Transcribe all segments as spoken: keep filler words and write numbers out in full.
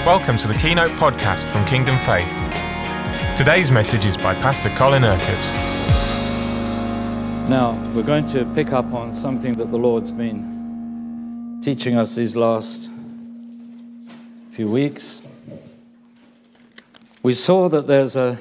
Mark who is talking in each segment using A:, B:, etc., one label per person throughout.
A: Welcome to the Keynote podcast from Kingdom Faith. Today's message is by Pastor Colin Urquhart.
B: Now, we're going to pick up on something that the Lord's been teaching us these last few weeks. We saw that there's a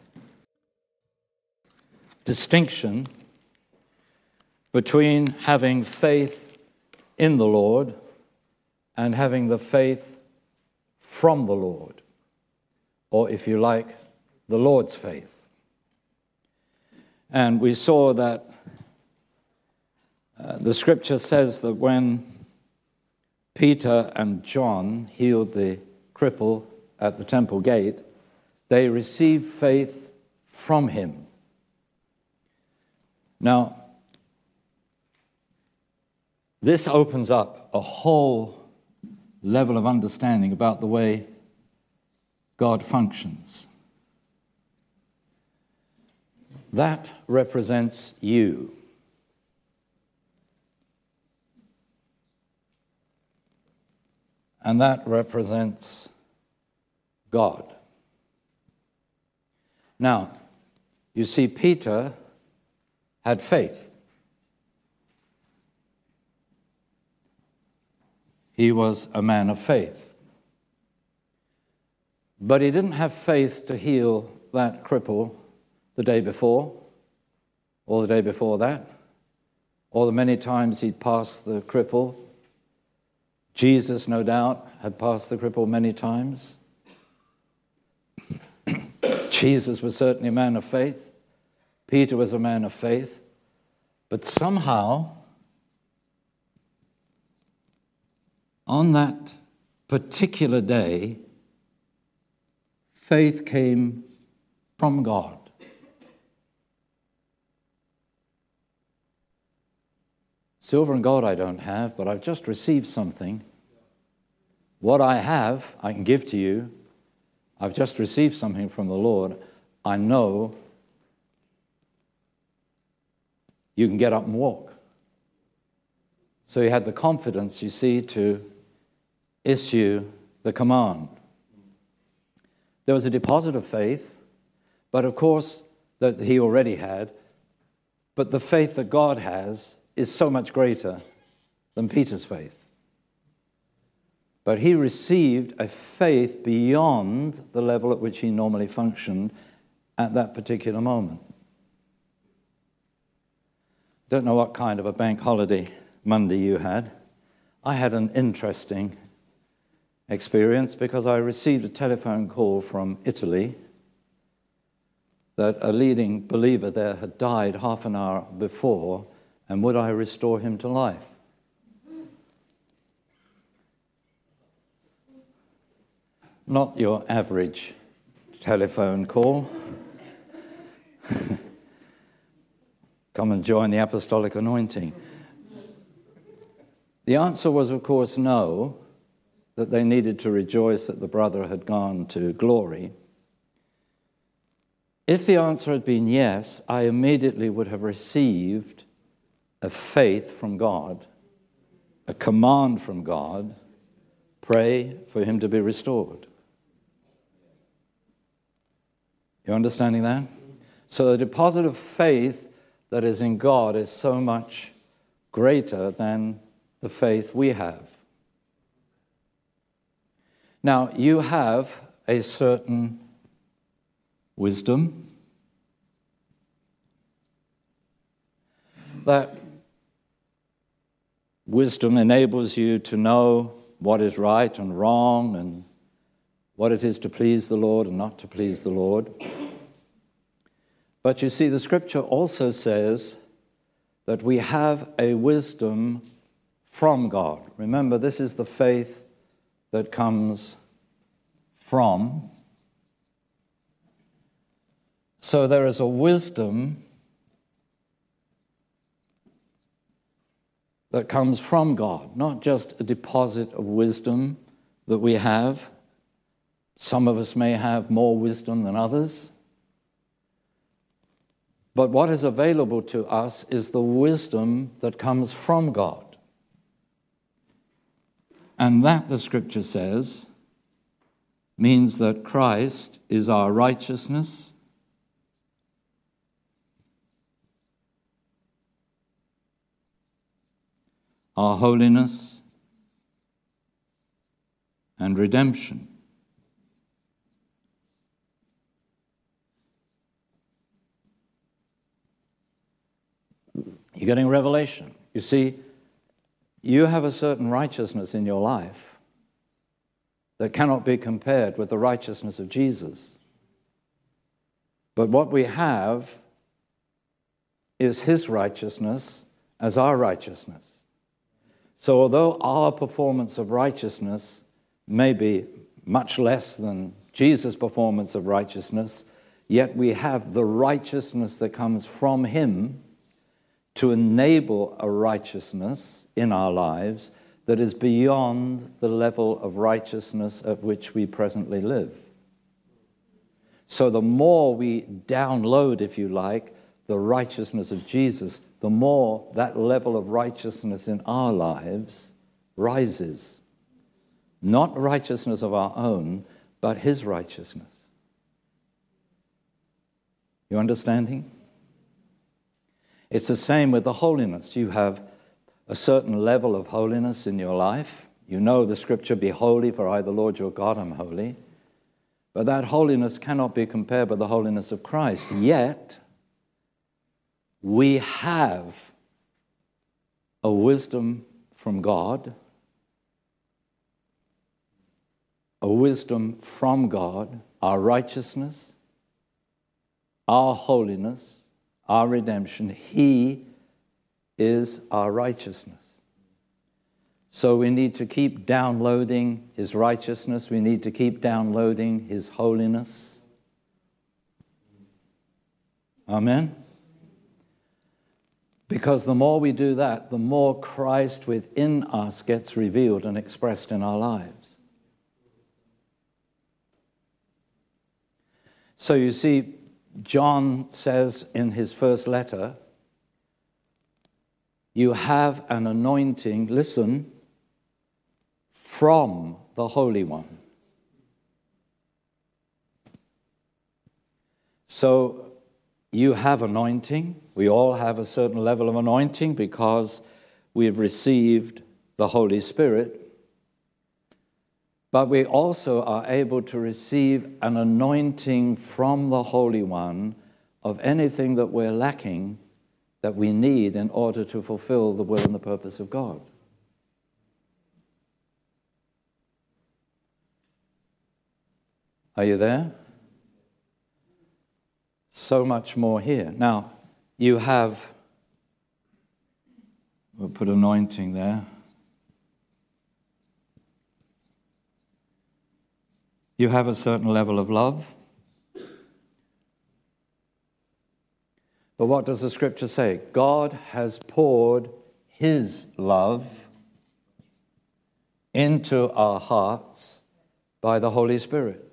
B: distinction between having faith in the Lord and having the faith from the Lord, or if you like, the Lord's faith. And we saw that uh, the scripture says that when Peter and John healed the cripple at the temple gate, they received faith from him. Now, this opens up a whole level of understanding about the way God functions. That represents you. And that represents God. Now, you see, Peter had faith. He was a man of faith. But he didn't have faith to heal that cripple the day before, or the day before that, or the many times he'd passed the cripple. Jesus, no doubt, had passed the cripple many times. Jesus was certainly a man of faith. Peter was a man of faith. But somehow, on that particular day, faith came from God. Silver and gold I don't have, but I've just received something. What I have, I can give to you. I've just received something from the Lord. I know you can get up and walk. So he had the confidence, you see, to issue the command. There was a deposit of faith, but of course that he already had, but the faith that God has is so much greater than Peter's faith. But he received a faith beyond the level at which he normally functioned at that particular moment. Don't know what kind of a bank holiday Monday you had. I had an interesting experience because I received a telephone call from Italy that a leading believer there had died half an hour before, and would I restore him to life? Not your average telephone call. Come and join the apostolic anointing. The answer was, of course, no, that they needed to rejoice that the brother had gone to glory. If the answer had been yes, I immediately would have received a faith from God, a command from God, pray for him to be restored. You understanding that? So the deposit of faith that is in God is so much greater than the faith we have. Now, you have a certain wisdom that wisdom enables you to know what is right and wrong and what it is to please the Lord and not to please the Lord. But you see, the scripture also says that we have a wisdom from God. Remember, this is the faith that comes from. So there is a wisdom that comes from God, not just a deposit of wisdom that we have. Some of us may have more wisdom than others. But what is available to us is the wisdom that comes from God. And that, the scripture says, means that Christ is our righteousness, our holiness, and redemption. You're getting revelation. You see, you have a certain righteousness in your life that cannot be compared with the righteousness of Jesus. But what we have is his righteousness as our righteousness. So although our performance of righteousness may be much less than Jesus' performance of righteousness, yet we have the righteousness that comes from him to enable a righteousness in our lives that is beyond the level of righteousness at which we presently live. So the more we download, if you like, the righteousness of Jesus, the more that level of righteousness in our lives rises. Not righteousness of our own, but his righteousness. You understanding? It's the same with the holiness. You have a certain level of holiness in your life. You know the scripture, be holy, for I, the Lord your God, am holy. But that holiness cannot be compared with the holiness of Christ. Yet, we have a wisdom from God, a wisdom from God, our righteousness, our holiness, our redemption. He is our righteousness. So we need to keep downloading his righteousness. We need to keep downloading his holiness. Amen? Because the more we do that, the more Christ within us gets revealed and expressed in our lives. So you see, John says in his first letter, you have an anointing, listen, from the Holy One. So you have anointing. We all have a certain level of anointing because we've received the Holy Spirit. But we also are able to receive an anointing from the Holy One of anything that we're lacking, that we need in order to fulfill the will and the purpose of God. Are you there? So much more here. Now, you have, we'll put anointing there. You have a certain level of love. But what does the scripture say? God has poured his love into our hearts by the Holy Spirit.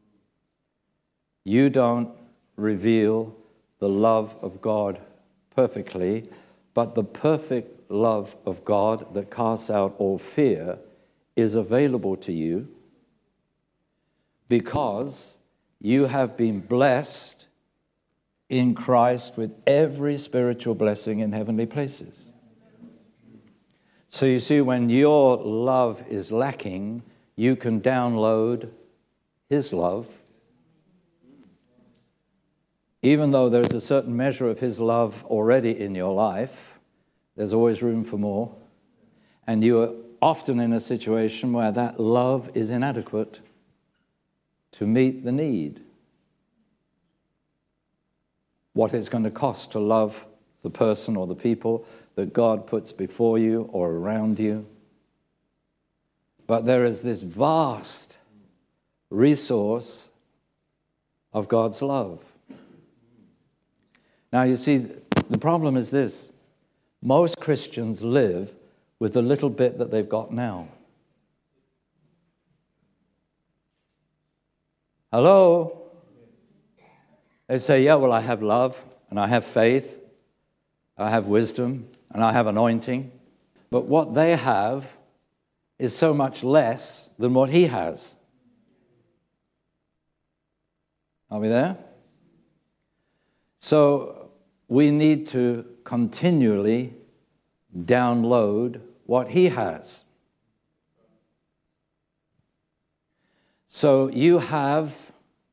B: You don't reveal the love of God perfectly, but the perfect love of God that casts out all fear is available to you because you have been blessed in Christ with every spiritual blessing in heavenly places. So you see, when your love is lacking, you can download his love. Even though there's a certain measure of his love already in your life, there's always room for more. And you are often in a situation where that love is inadequate to meet the need. What it's going to cost to love the person or the people that God puts before you or around you. But there is this vast resource of God's love. Now, you see, the problem is this. Most Christians live with the little bit that they've got now. Hello? They say, yeah, well, I have love, and I have faith, I have wisdom, and I have anointing. But what they have is so much less than what he has. Are we there? So we need to continually download what he has. So you have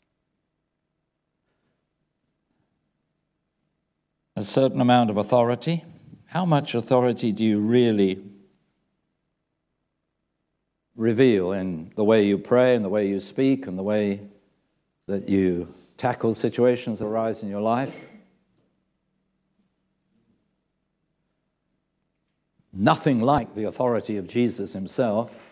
B: a certain amount of authority. How much authority do you really reveal in the way you pray and the way you speak and the way that you tackle situations that arise in your life? Nothing like the authority of Jesus himself.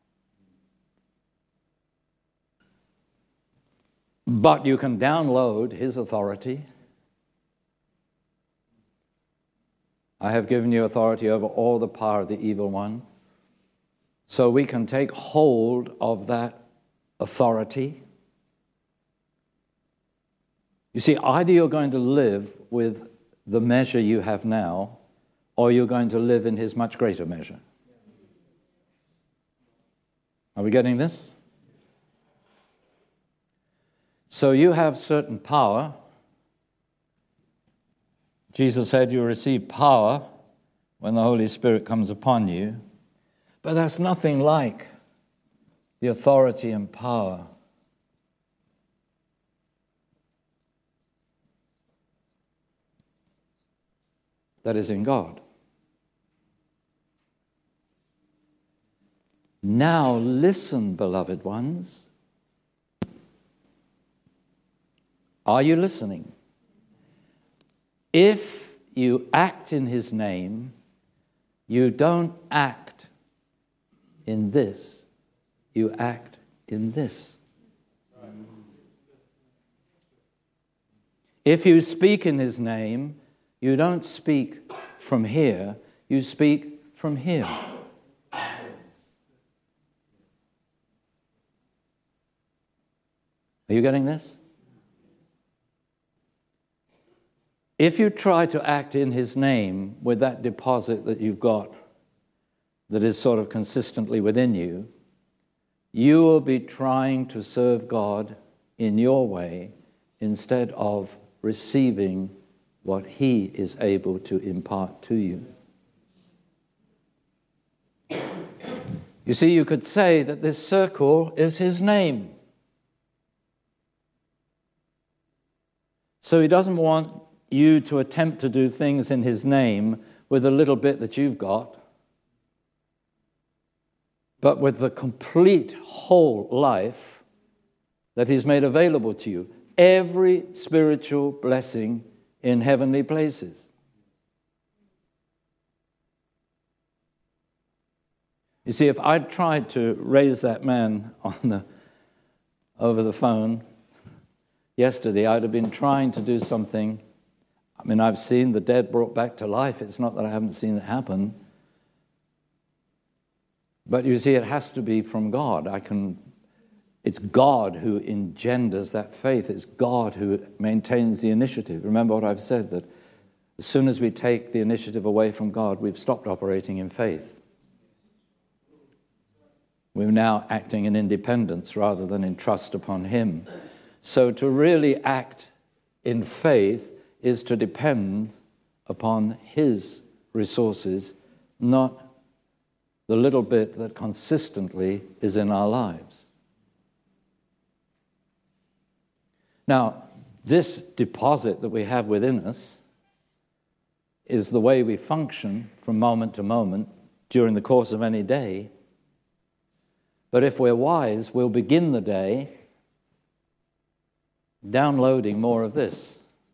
B: But you can download his authority. I have given you authority over all the power of the evil one. So we can take hold of that authority. You see, either you're going to live with the measure you have now, or you're going to live in his much greater measure. Are we getting this? So you have certain power. Jesus said you receive power when the Holy Spirit comes upon you, but that's nothing like the authority and power that is in God. Now listen, beloved ones. Are you listening? If you act in his name, you don't act in this, you act in this. If you speak in his name, you don't speak from here, you speak from here. Are you getting this? If you try to act in his name with that deposit that you've got that is sort of consistently within you, you will be trying to serve God in your way instead of receiving what he is able to impart to you. You see, you could say that this circle is his name. So he doesn't want you to attempt to do things in his name with a little bit that you've got, but with the complete whole life that he's made available to you. Every spiritual blessing in heavenly places. You see, if I'd tried to raise that man on the over the phone yesterday, I'd have been trying to do something. I mean, I've seen the dead brought back to life. It's not that I haven't seen it happen. But you see, it has to be from God. I can. It's God who engenders that faith. It's God who maintains the initiative. Remember what I've said, that as soon as we take the initiative away from God, we've stopped operating in faith. We're now acting in independence rather than in trust upon him. So to really act in faith is to depend upon his resources, not the little bit that consistently is in our lives. Now, this deposit that we have within us is the way we function from moment to moment during the course of any day. But if we're wise, we'll begin the day downloading more of this.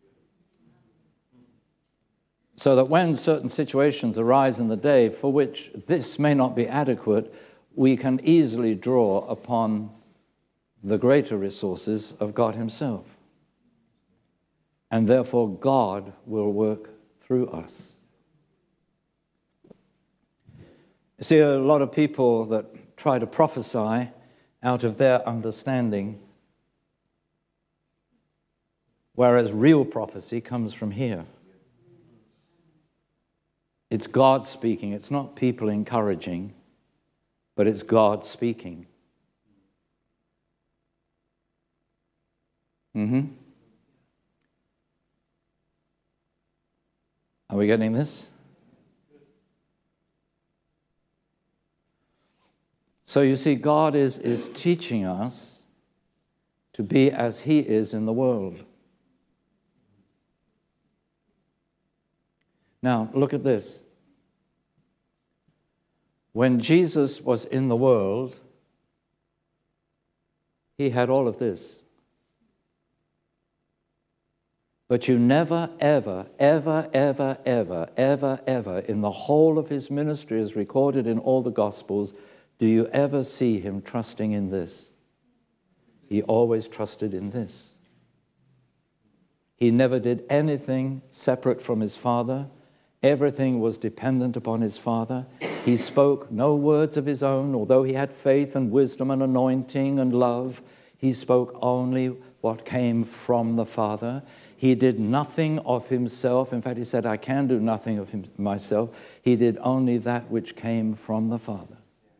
B: So that when certain situations arise in the day for which this may not be adequate, we can easily draw upon the greater resources of God himself. And therefore God will work through us. You see, a lot of people that try to prophesy out of their understanding, whereas real prophecy comes from here. It's God speaking. It's not people encouraging, but it's God speaking. Mm-hmm. Are we getting this? So you see, God is, is teaching us to be as He is in the world. Now, look at this. When Jesus was in the world, He had all of this. But you never, ever, ever, ever, ever, ever, ever, in the whole of His ministry as recorded in all the Gospels, do you ever see Him trusting in this? He always trusted in this. He never did anything separate from His Father. Everything was dependent upon His Father. He spoke no words of His own, although He had faith and wisdom and anointing and love. He spoke only what came from the Father. He did nothing of Himself. In fact, He said, I can do nothing of him, myself. He did only that which came from the Father.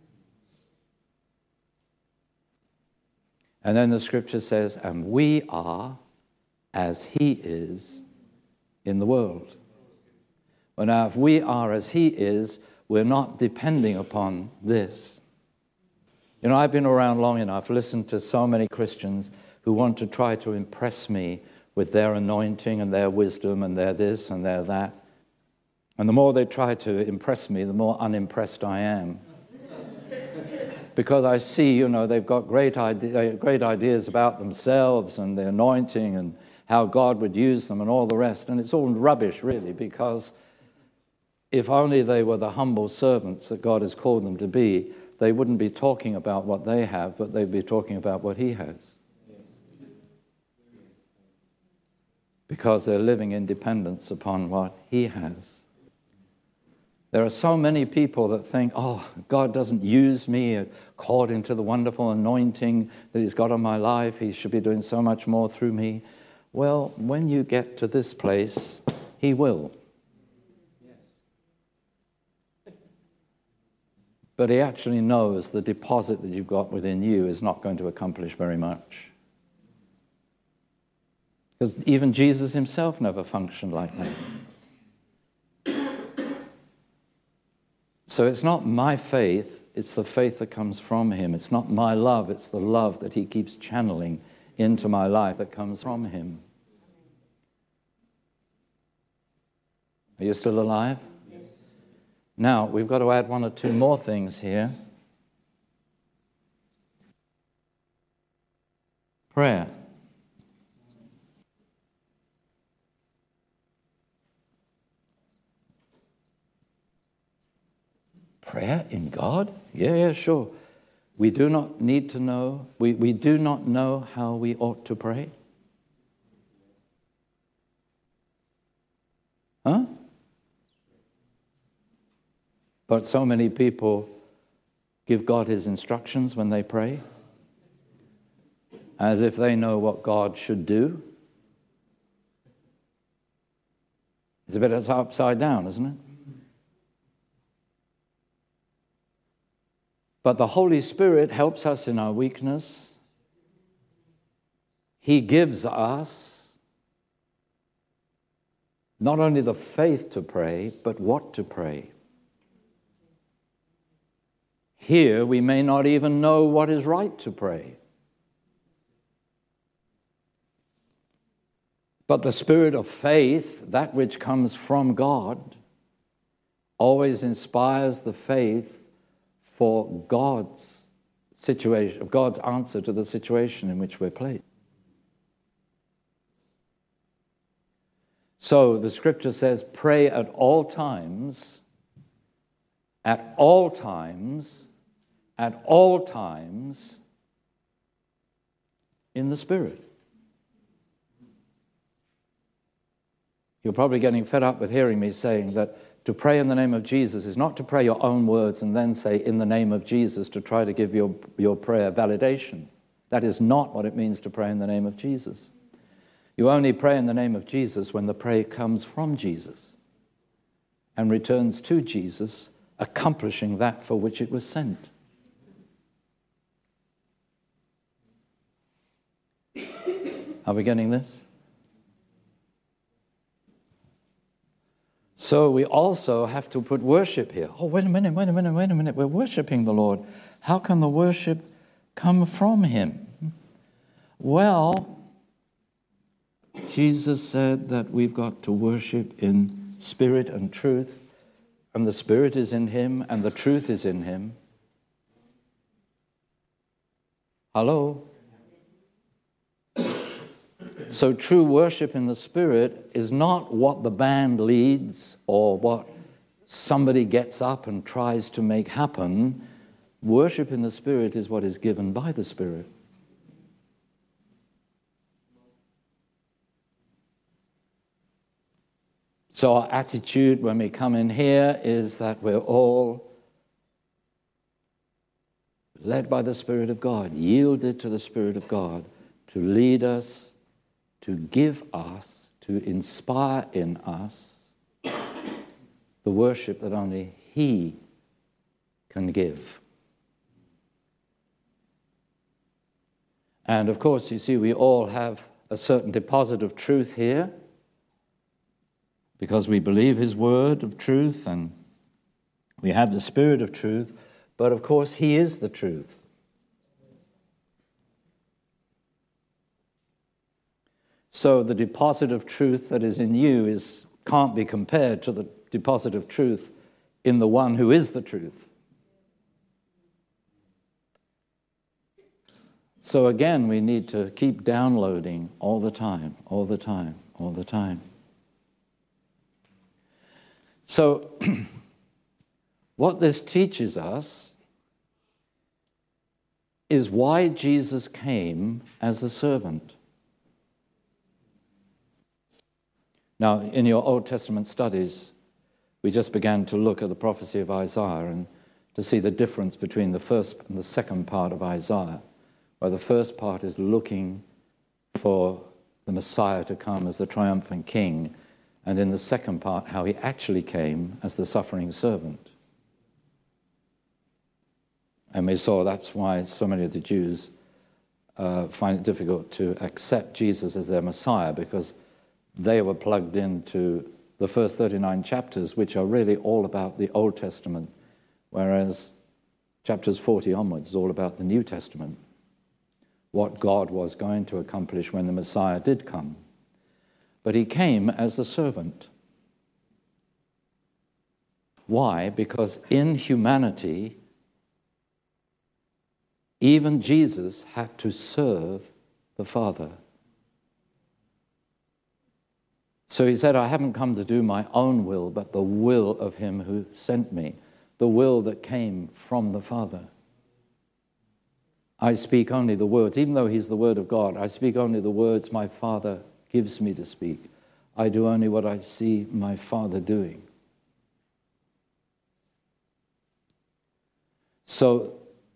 B: And then the Scripture says, and we are as He is in the world. Well, now, if we are as He is, we're not depending upon this. You know, I've been around long enough, listened to so many Christians who want to try to impress me with their anointing and their wisdom and their this and their that. And the more they try to impress me, the more unimpressed I am. Because I see, you know, they've got great, ide- great ideas about themselves and their anointing and how God would use them and all the rest. And it's all rubbish, really, because if only they were the humble servants that God has called them to be, they wouldn't be talking about what they have, but they'd be talking about what He has. Because they're living in dependence upon what He has. There are so many people that think, oh, God doesn't use me according to the wonderful anointing that He's got on my life. He should be doing so much more through me. Well, when you get to this place, He will. But He actually knows the deposit that you've got within you is not going to accomplish very much. Because even Jesus Himself never functioned like that. So it's not my faith, it's the faith that comes from Him. It's not my love, it's the love that He keeps channeling into my life that comes from Him. Are you still alive? Yes. Now, we've got to add one or two more things here. Prayer. Prayer in God? Yeah, yeah, sure. We do not need to know, we, we do not know how we ought to pray. Huh? But so many people give God His instructions when they pray, as if they know what God should do. It's a bit upside down, isn't it? But the Holy Spirit helps us in our weakness. He gives us not only the faith to pray, but what to pray. Here, we may not even know what is right to pray. But the spirit of faith, that which comes from God, always inspires the faith for God's situation, God's answer to the situation in which we're placed. So the Scripture says, pray at all times, at all times, at all times in the Spirit. You're probably getting fed up with hearing me saying that to pray in the name of Jesus is not to pray your own words and then say in the name of Jesus to try to give your, your prayer validation. That is not what it means to pray in the name of Jesus. You only pray in the name of Jesus when the prayer comes from Jesus and returns to Jesus, accomplishing that for which it was sent. Are we getting this? So we also have to put worship here. Oh, wait a minute, wait a minute, wait a minute. We're worshiping the Lord. How can the worship come from him? Well, Jesus said that we've got to worship in spirit and truth, and the spirit is in him, and the truth is in him. Hello? So true worship in the Spirit is not what the band leads or what somebody gets up and tries to make happen. Worship in the Spirit is what is given by the Spirit. So our attitude when we come in here is that we're all led by the Spirit of God, yielded to the Spirit of God to lead us, to give us, to inspire in us the worship that only he can give. And of course, you see, we all have a certain deposit of truth here because we believe his word of truth and we have the spirit of truth, but of course, he is the truth. So the deposit of truth that is in you is can't be compared to the deposit of truth in the one who is the truth. So again, we need to keep downloading all the time, all the time, all the time. So what this teaches us is why Jesus came as a servant. Now, in your Old Testament studies, we just began to look at the prophecy of Isaiah and to see the difference between the first and the second part of Isaiah, where the first part is looking for the Messiah to come as the triumphant king, and in the second part, how he actually came as the suffering servant. And we saw that's why so many of the Jews uh, find it difficult to accept Jesus as their Messiah, because they were plugged into the first thirty-nine chapters, which are really all about the Old Testament, whereas chapters forty onwards is all about the New Testament, what God was going to accomplish when the Messiah did come. But he came as the servant. Why? Because in humanity, even Jesus had to serve the Father. So he said, I haven't come to do my own will, but the will of him who sent me, the will that came from the Father. I speak only the words, even though he's the Word of God, I speak only the words my Father gives me to speak. I do only what I see my Father doing. So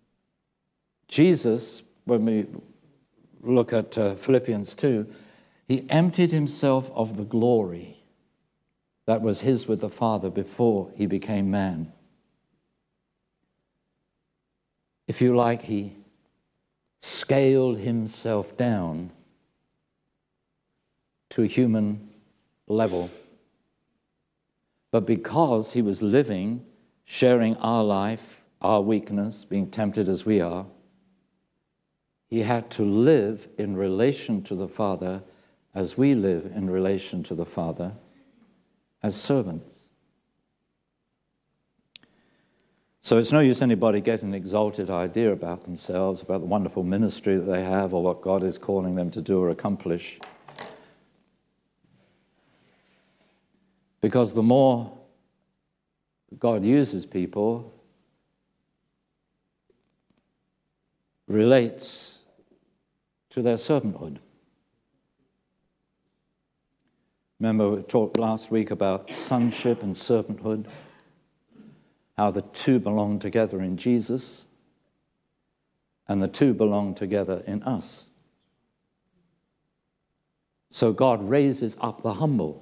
B: Jesus, when we look at uh, Philippians two, he emptied himself of the glory that was his with the Father before he became man. If you like, he scaled himself down to a human level. But because he was living, sharing our life, our weakness, being tempted as we are, he had to live in relation to the Father as we live in relation to the Father, as servants. So it's no use anybody getting an exalted idea about themselves, about the wonderful ministry that they have or what God is calling them to do or accomplish. Because the more God uses people, relates to their servanthood. Remember, we talked last week about sonship and servanthood, how the two belong together in Jesus, and the two belong together in us. So God raises up the humble.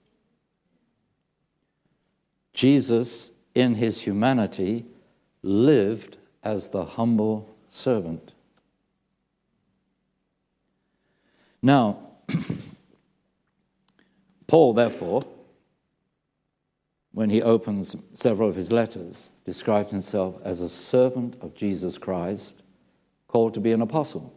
B: Jesus, in his humanity, lived as the humble servant. Now, Paul, therefore, when he opens several of his letters, described himself as a servant of Jesus Christ, called to be an apostle.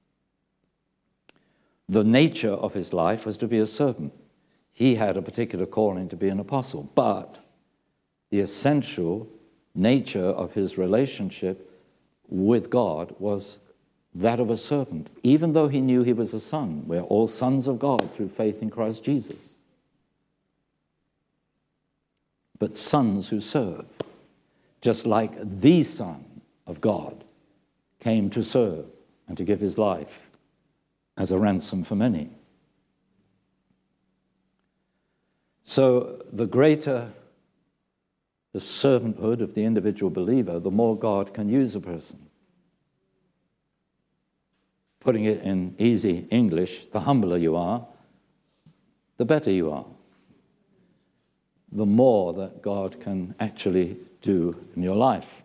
B: The nature of his life was to be a servant. He had a particular calling to be an apostle, but the essential nature of his relationship with God was that of a servant, even though he knew he was a son. We're all sons of God through faith in Christ Jesus. But sons who serve, just like the Son of God came to serve and to give his life as a ransom for many. So the greater the servanthood of the individual believer, the more God can use a person. Putting it in easy English, the humbler you are, the better you are. The more that God can actually do in your life.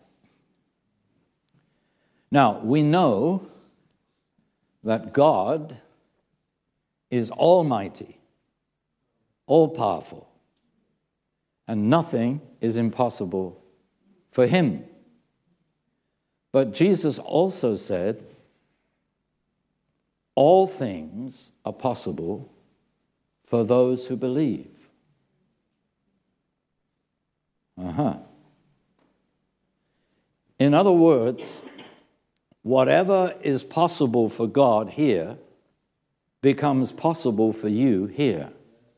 B: Now, we know that God is almighty, all-powerful, and nothing is impossible for him. But Jesus also said, all things are possible for those who believe. Uh-huh. In other words, whatever is possible for God here becomes possible for you here.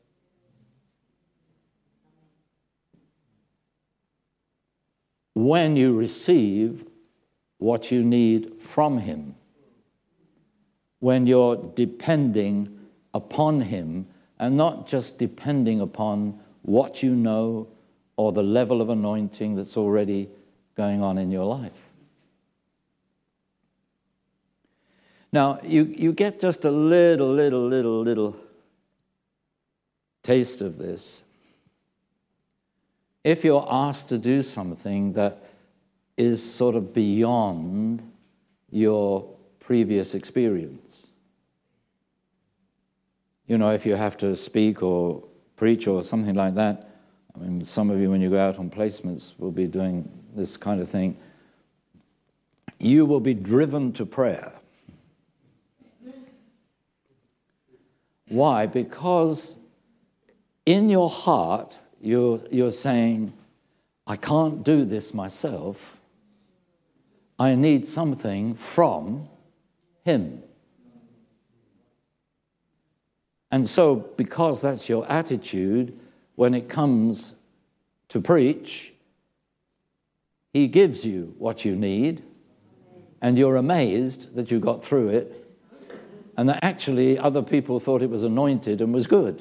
B: When you receive what you need from him, when you're depending upon him and not just depending upon what you know or the level of anointing that's already going on in your life. Now, you, you get just a little, little, little, little taste of this if you're asked to do something that is sort of beyond your previous experience. You know, if you have to speak or preach or something like that, I mean, some of you, when you go out on placements, will be doing this kind of thing. You will be driven to prayer. Why? Because in your heart, you're, you're saying, I can't do this myself. I need something from him. And so, because that's your attitude, when it comes to preach, he gives you what you need, and you're amazed that you got through it, and that actually other people thought it was anointed and was good.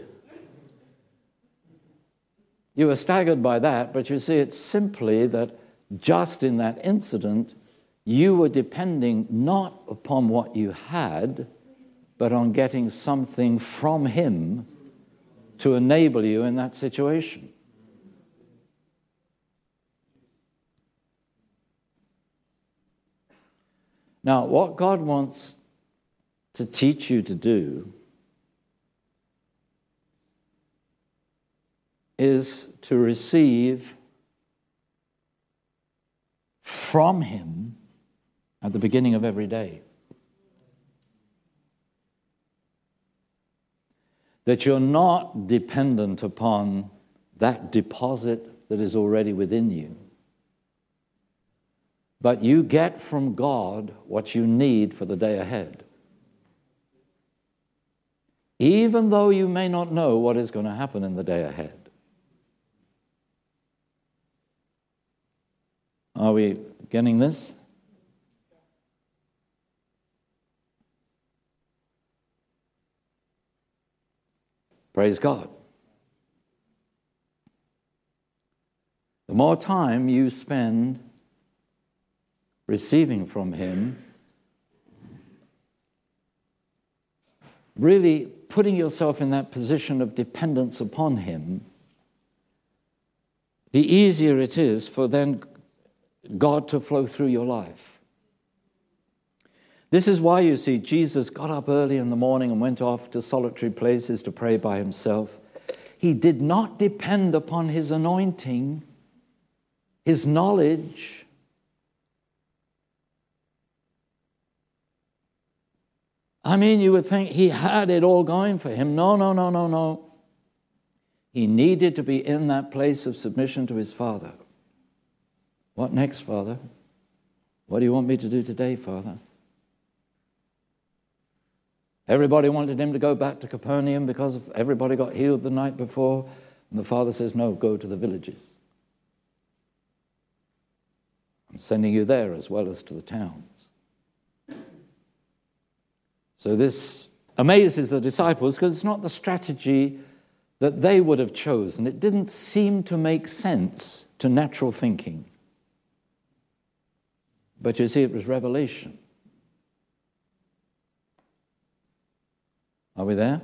B: You were staggered by that, but you see, it's simply that just in that incident, you were depending not upon what you had, but on getting something from him to enable you in that situation. Now, what God wants to teach you to do is to receive from him at the beginning of every day. That you're not dependent upon that deposit that is already within you, but you get from God what you need for the day ahead. Even though you may not know what is going to happen in the day ahead. Are we getting this? Praise God. The more time you spend receiving from him, really putting yourself in that position of dependence upon him, the easier it is for then God to flow through your life. This is why, you see, Jesus got up early in the morning and went off to solitary places to pray by himself. He did not depend upon his anointing, his knowledge. I mean, you would think he had it all going for him. No, no, no, no, no. He needed to be in that place of submission to his Father. What next, Father? What do you want me to do today, Father? Everybody wanted him to go back to Capernaum because everybody got healed the night before. And the Father says, no, go to the villages. I'm sending you there as well as to the towns. So this amazes the disciples because it's not the strategy that they would have chosen. It didn't seem to make sense to natural thinking. But you see, it was revelation. Are we there?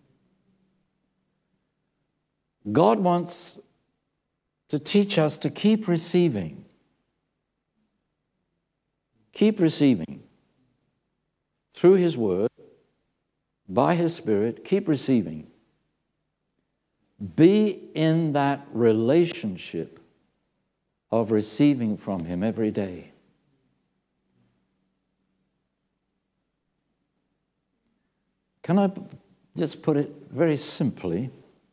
B: God wants to teach us to keep receiving. Keep receiving. Through his word, by his Spirit, keep receiving. Be in that relationship of receiving from him every day. Can I just put it very simply?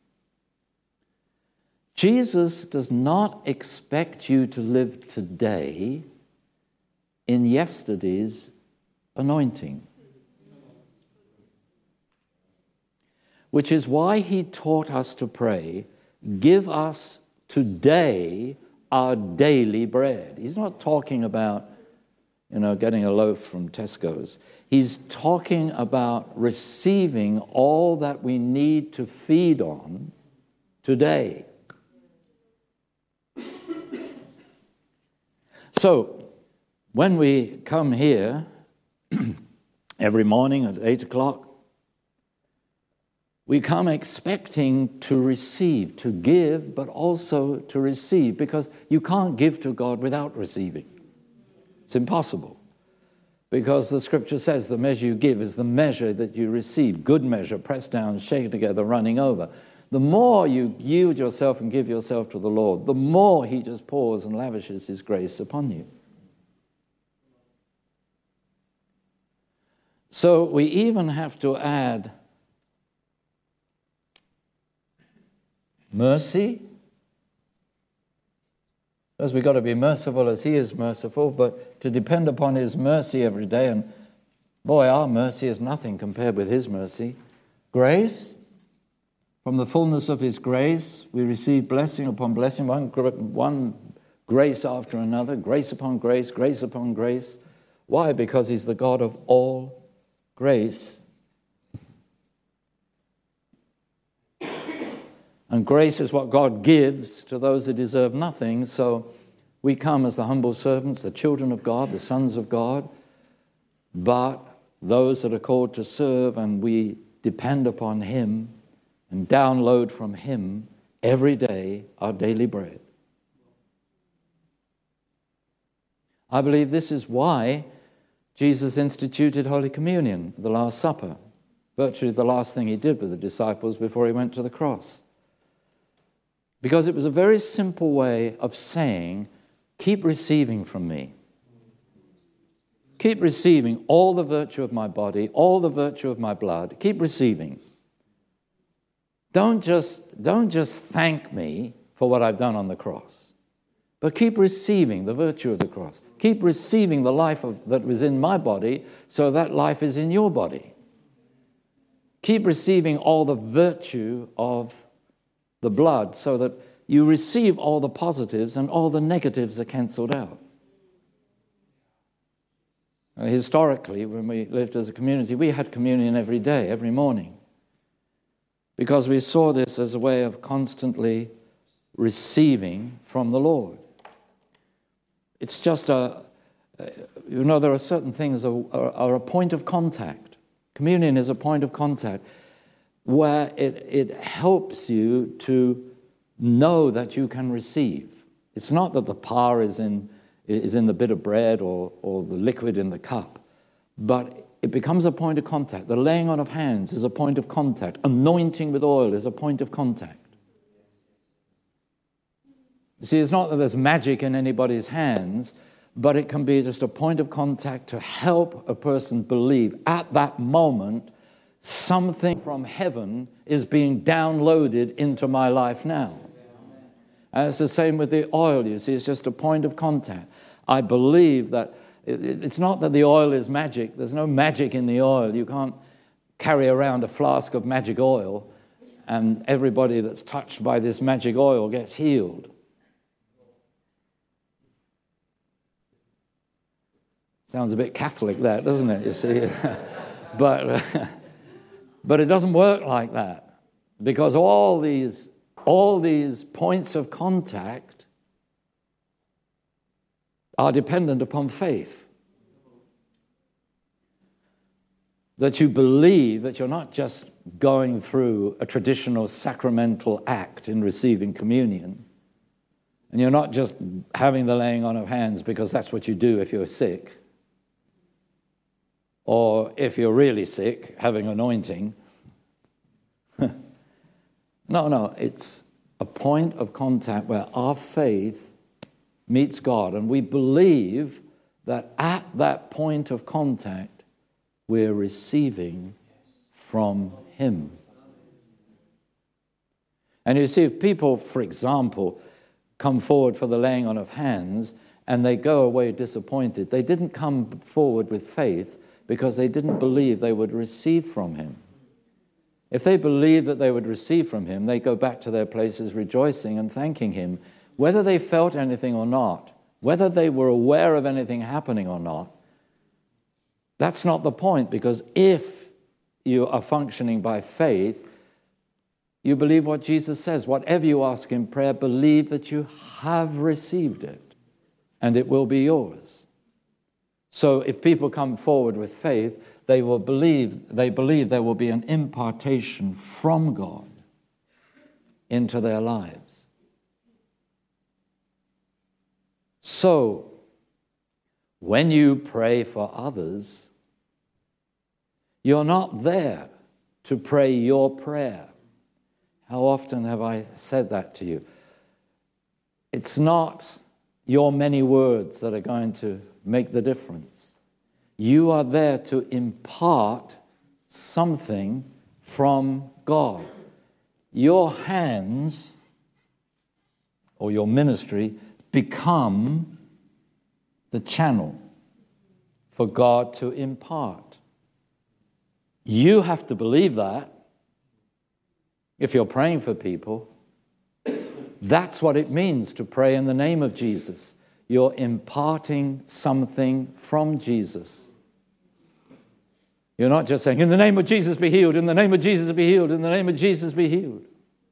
B: Jesus does not expect you to live today in yesterday's anointing. Which is why he taught us to pray, give us today our daily bread. He's not talking about, you know, getting a loaf from Tesco's. He's talking about receiving all that we need to feed on today. So, when we come here every morning at eight o'clock, we come expecting to receive, to give, but also to receive, because you can't give to God without receiving. It's impossible, because the scripture says the measure you give is the measure that you receive. Good measure, pressed down, shaken together, running over. The more you yield yourself and give yourself to the Lord, the more he just pours and lavishes his grace upon you. So we even have to add mercy, because we've got to be merciful as he is merciful, but to depend upon his mercy every day, and boy, our mercy is nothing compared with his mercy. Grace, from the fullness of his grace, we receive blessing upon blessing, one, one grace after another, grace upon grace, grace upon grace. Why? Because he's the God of all grace. And grace is what God gives to those who deserve nothing. So we come as the humble servants, the children of God, the sons of God, but those that are called to serve, and we depend upon him and download from him every day our daily bread. I believe this is why Jesus instituted Holy Communion, the Last Supper, virtually the last thing he did with the disciples before he went to the cross. Because it was a very simple way of saying, keep receiving from me. Keep receiving all the virtue of my body, all the virtue of my blood. Keep receiving. Don't just, don't just thank me for what I've done on the cross, but keep receiving the virtue of the cross. Keep receiving the life of, that was in my body, so that life is in your body. Keep receiving all the virtue of the blood, so that you receive all the positives and all the negatives are cancelled out. Uh, historically, when we lived as a community, we had communion every day, every morning, because we saw this as a way of constantly receiving from the Lord. It's just a, you know, there are certain things that are, are a point of contact. Communion is a point of contact where it, it helps you to know that you can receive. It's not that the power is in, is in the bit of bread or, or the liquid in the cup, but it becomes a point of contact. The laying on of hands is a point of contact. Anointing with oil is a point of contact. You see, it's not that there's magic in anybody's hands, but it can be just a point of contact to help a person believe at that moment something from heaven is being downloaded into my life now. And it's the same with the oil, you see, it's just a point of contact. I believe that it's not that the oil is magic. There's no magic in the oil. You can't carry around a flask of magic oil and everybody that's touched by this magic oil gets healed. Sounds a bit Catholic, that, doesn't it? You see, but uh, but it doesn't work like that, because all these all these points of contact are dependent upon faith. That you believe that you're not just going through a traditional sacramental act in receiving communion, and you're not just having the laying on of hands because that's what you do if you're sick. Or if you're really sick, having anointing. no, no, it's a point of contact where our faith meets God, and we believe that at that point of contact, we're receiving from Him. And you see, if people, for example, come forward for the laying on of hands and they go away disappointed, they didn't come forward with faith, because they didn't believe they would receive from Him. If they believed that they would receive from Him, they go back to their places rejoicing and thanking Him, whether they felt anything or not, whether they were aware of anything happening or not. That's not the point, because if you are functioning by faith, you believe what Jesus says. Whatever you ask in prayer, believe that you have received it, and it will be yours. So if people come forward with faith, they will believe, they believe there will be an impartation from God into their lives. So when you pray for others, you're not there to pray your prayer. How often have I said that to you? It's not your many words that are going to make the difference. You are there to impart something from God. Your hands or your ministry become the channel for God to impart. You have to believe that. If you're praying for people, that's what it means to pray in the name of Jesus. You're imparting something from Jesus. You're not just saying, in the name of Jesus be healed, in the name of Jesus be healed, in the name of Jesus be healed.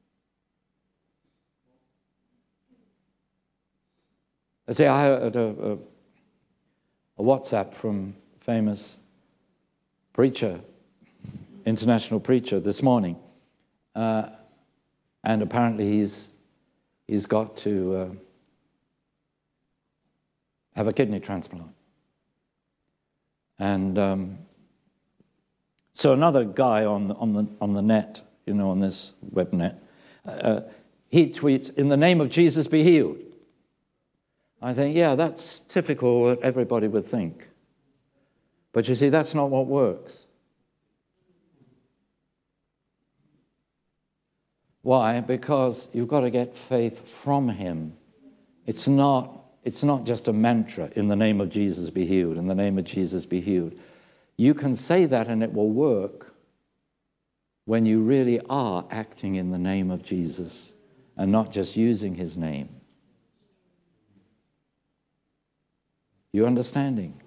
B: I say, I had a, a, a WhatsApp from a famous preacher, international preacher, this morning. Uh, and apparently he's he's got to uh, have a kidney transplant. And um, so another guy on the, on the on the net, you know, on this web net, uh, he tweets, in the name of Jesus be healed. I think, yeah, that's typical what everybody would think. But you see, that's not what works. Why? Because you've got to get faith from Him. It's not, it's not just a mantra, in the name of Jesus be healed, in the name of Jesus be healed. You can say that and it will work when you really are acting in the name of Jesus and not just using His name. You understanding?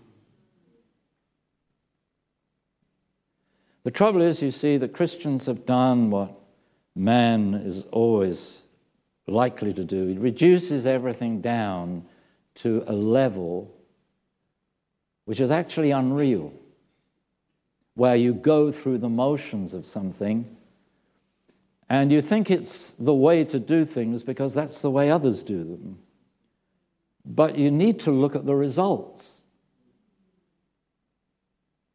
B: The trouble is, you see, that Christians have done what man is always likely to do. He reduces everything down to a level which is actually unreal, where you go through the motions of something and you think it's the way to do things because that's the way others do them. But you need to look at the results.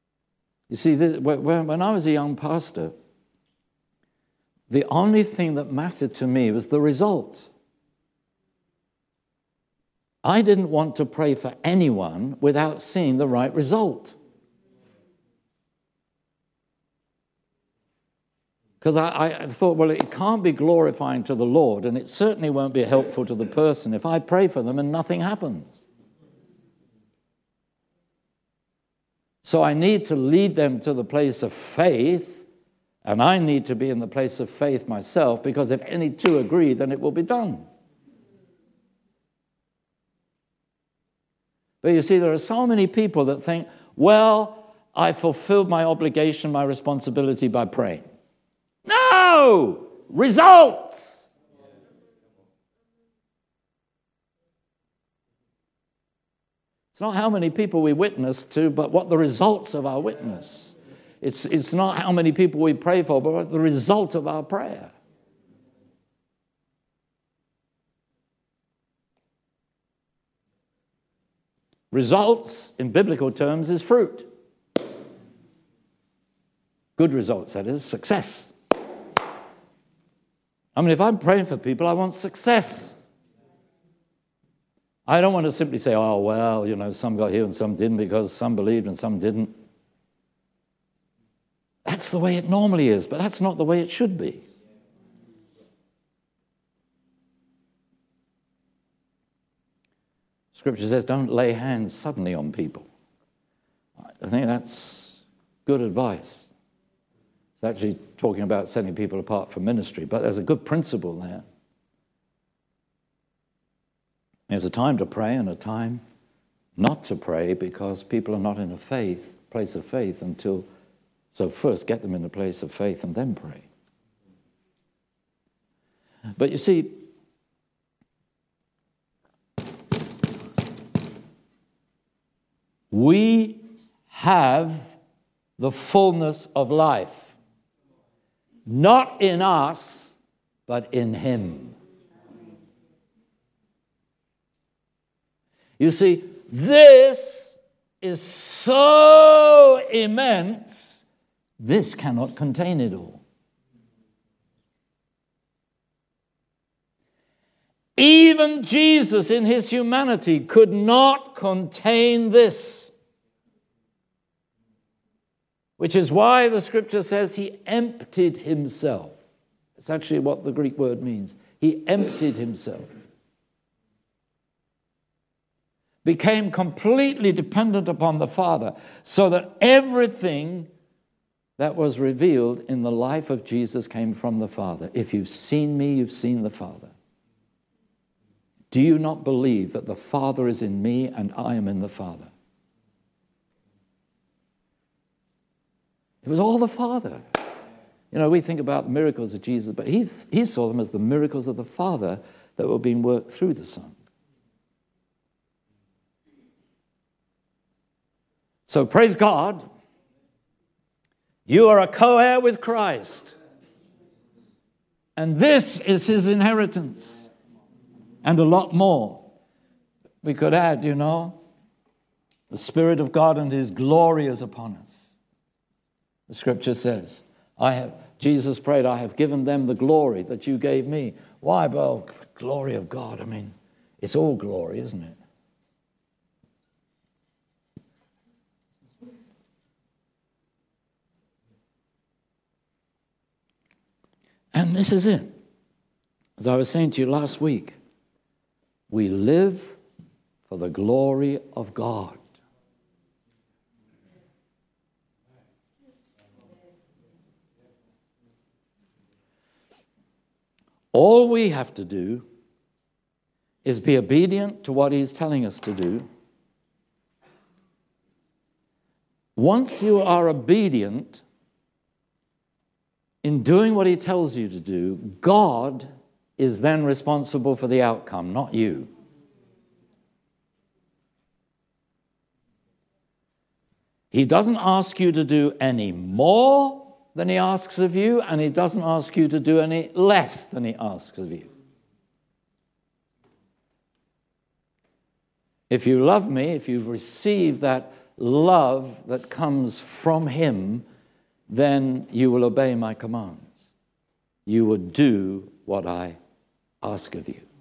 B: You see, this, when I was a young pastor, the only thing that mattered to me was the result. I didn't want to pray for anyone without seeing the right result. Because I, I thought, well, it can't be glorifying to the Lord, and it certainly won't be helpful to the person if I pray for them and nothing happens. So I need to lead them to the place of faith, and I need to be in the place of faith myself, because if any two agree, then it will be done. But you see, there are so many people that think, well, I fulfilled my obligation, my responsibility by praying. No! Results! It's not how many people we witness to, but what the results of our witness. It's, it's not how many people we pray for, but what the result of our prayer. Results, in biblical terms, is fruit. Good results, that is, success. I mean, if I'm praying for people, I want success. I don't want to simply say, oh, well, you know, some got healed and some didn't because some believed and some didn't. That's the way it normally is, but that's not the way it should be. Scripture says, don't lay hands suddenly on people. I think that's good advice. It's actually talking about setting people apart from ministry, but there's a good principle there. There's a time to pray and a time not to pray, because people are not in a faith, place of faith until, so first get them in a place of faith and then pray. But you see, we have the fullness of life. Not in us, but in Him. You see, this is so immense, this cannot contain it all. Even Jesus in His humanity could not contain this. Which is why the Scripture says He emptied Himself. It's actually what the Greek word means. He emptied Himself. Became completely dependent upon the Father, so that everything that was revealed in the life of Jesus came from the Father. If you've seen me, you've seen the Father. Do you not believe that the Father is in me and I am in the Father? It was all the Father. You know, we think about the miracles of Jesus, but he, he saw them as the miracles of the Father that were being worked through the Son. So praise God, you are a co-heir with Christ. And this is His inheritance. And a lot more. We could add, you know, the Spirit of God and His glory is upon us. The Scripture says, I have, Jesus prayed, I have given them the glory that you gave me. Why? Well, the glory of God. I mean, it's all glory, isn't it? And this is it. As I was saying to you last week, we live for the glory of God. All we have to do is be obedient to what He's telling us to do. Once you are obedient in doing what He tells you to do, God is then responsible for the outcome, not you. He doesn't ask you to do any more than He asks of you, and He doesn't ask you to do any less than He asks of you. If you love me, if you've received that love that comes from him, then you will obey my commands. You will do what I ask of you.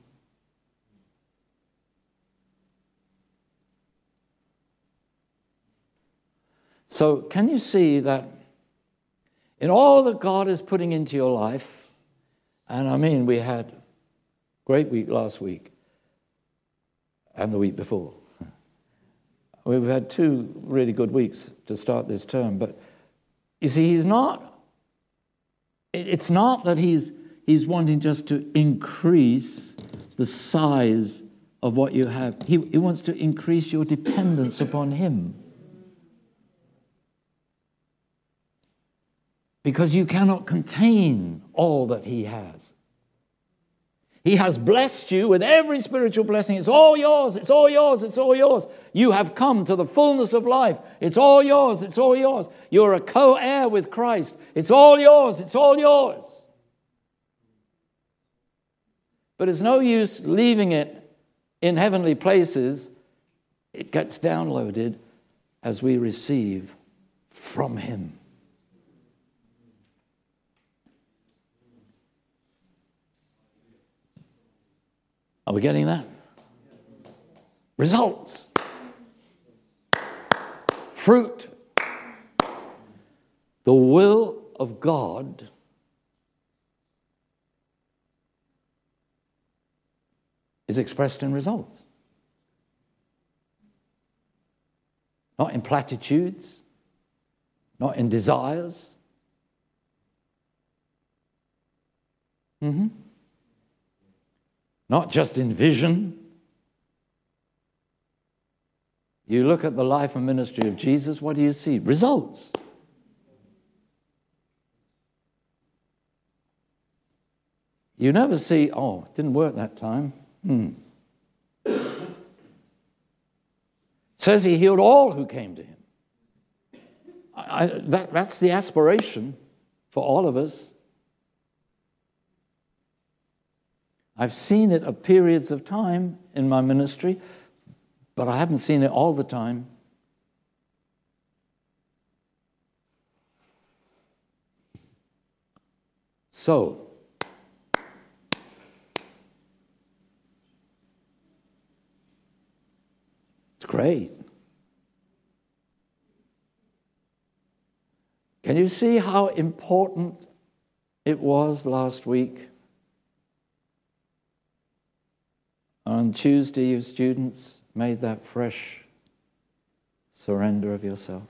B: So can you see that in all that God is putting into your life, and I mean, we had a great week last week and the week before. We've had two really good weeks to start this term, but you see, he's not, it's not that he's, he's wanting just to increase the size of what you have. He, he wants to increase your dependence upon him. Because you cannot contain all that he has. He has blessed you with every spiritual blessing. It's all yours, it's all yours, it's all yours. You have come to the fullness of life. It's all yours, it's all yours. You're a co-heir with Christ. It's all yours, it's all yours. But it's no use leaving it in heavenly places. It gets downloaded as we receive from him. Are we getting that? Results. Fruit. The will of God is expressed in results. Not in platitudes, not in desires. Mm-hmm. Not just in vision. You look at the life and ministry of Jesus, what do you see? Results. You never see, oh, it didn't work that time. Hmm. Says he healed all who came to him. I, I, that, that's the aspiration for all of us. I've seen it at periods of time in my ministry, but I haven't seen it all the time. So, it's great. Can you see how important it was last week? On Tuesday, you students made that fresh surrender of yourself.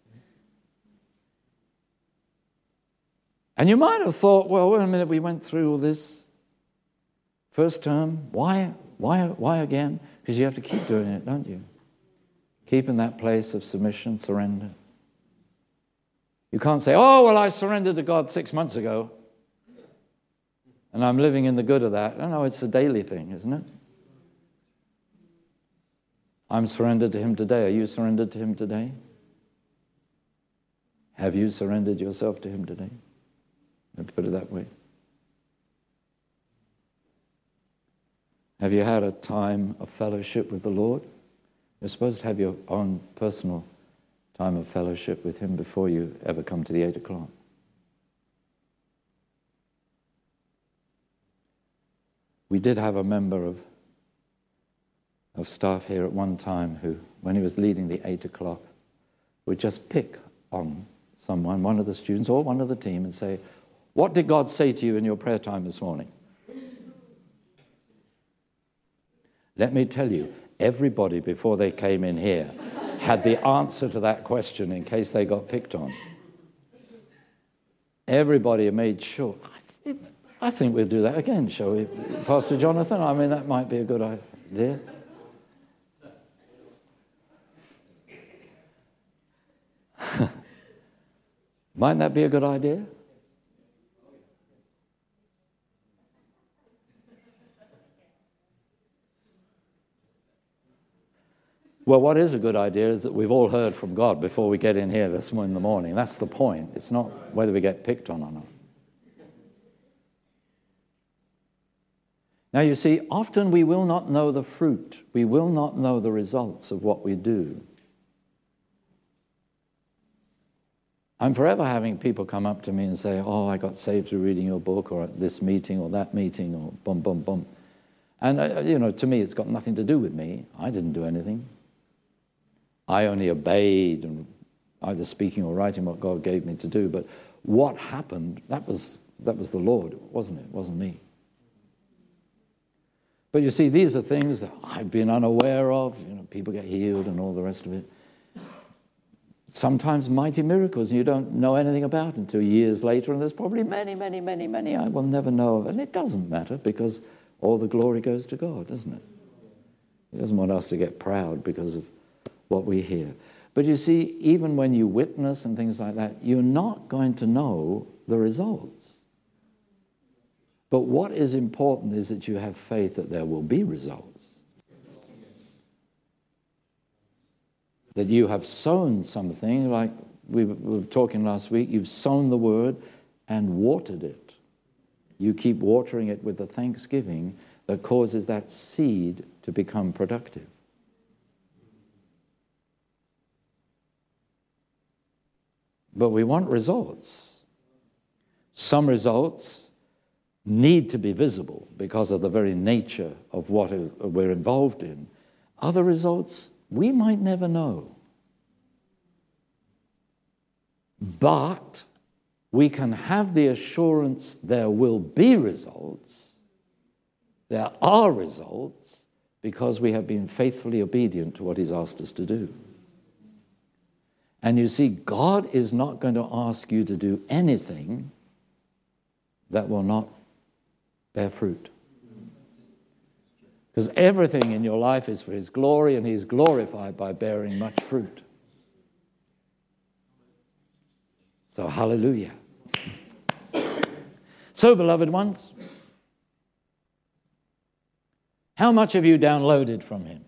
B: And you might have thought, well, wait a minute, we went through all this first term. Why, why, why again? Because you have to keep doing it, don't you? Keep in that place of submission, surrender. You can't say, oh, well, I surrendered to God six months ago, and I'm living in the good of that. No, no, it's a daily thing, isn't it? I'm surrendered to him today. Are you surrendered to him today? Have you surrendered yourself to him today? Let's put it that way. Have you had a time of fellowship with the Lord? You're supposed to have your own personal time of fellowship with him before you ever come to the eight o'clock. We did have a member of of staff here at one time who, when he was leading the eight o'clock, would just pick on someone, one of the students or one of the team, and say, what did God say to you in your prayer time this morning? Let me tell you, everybody before they came in here had the answer to that question in case they got picked on. Everybody made sure. I think, I think we'll do that again, shall we? Pastor Jonathan, I mean, that might be a good idea. Might that be a good idea? Well, what is a good idea is that we've all heard from God before we get in here this in the morning. That's the point. It's not whether we get picked on or not. Now, you see, often we will not know the fruit. We will not know the results of what we do I'm forever having people come up to me and say, oh, I got saved through reading your book, or at this meeting or that meeting, or bum, bum, bum. And, uh, you know, to me, it's got nothing to do with me. I didn't do anything. I only obeyed, and either speaking or writing what God gave me to do. But what happened, that was, that was the Lord, wasn't it? It wasn't me. But you see, these are things that I've been unaware of. You know, people get healed and all the rest of it. Sometimes mighty miracles you don't know anything about until years later, and there's probably many, many, many, many I will never know of. And it doesn't matter, because all the glory goes to God, doesn't it? He doesn't want us to get proud because of what we hear. But you see, even when you witness and things like that, you're not going to know the results. But what is important is that you have faith that there will be results. That you have sown something, like we were talking last week, you've sown the word and watered it. You keep watering it with the thanksgiving that causes that seed to become productive. But we want results. Some results need to be visible because of the very nature of what we're involved in. Other results we might never know. But we can have the assurance there will be results. There are results because we have been faithfully obedient to what He's asked us to do. And you see, God is not going to ask you to do anything that will not bear fruit. Because everything in your life is for His glory, and He's glorified by bearing much fruit. So, hallelujah. So, beloved ones, how much have you downloaded from Him?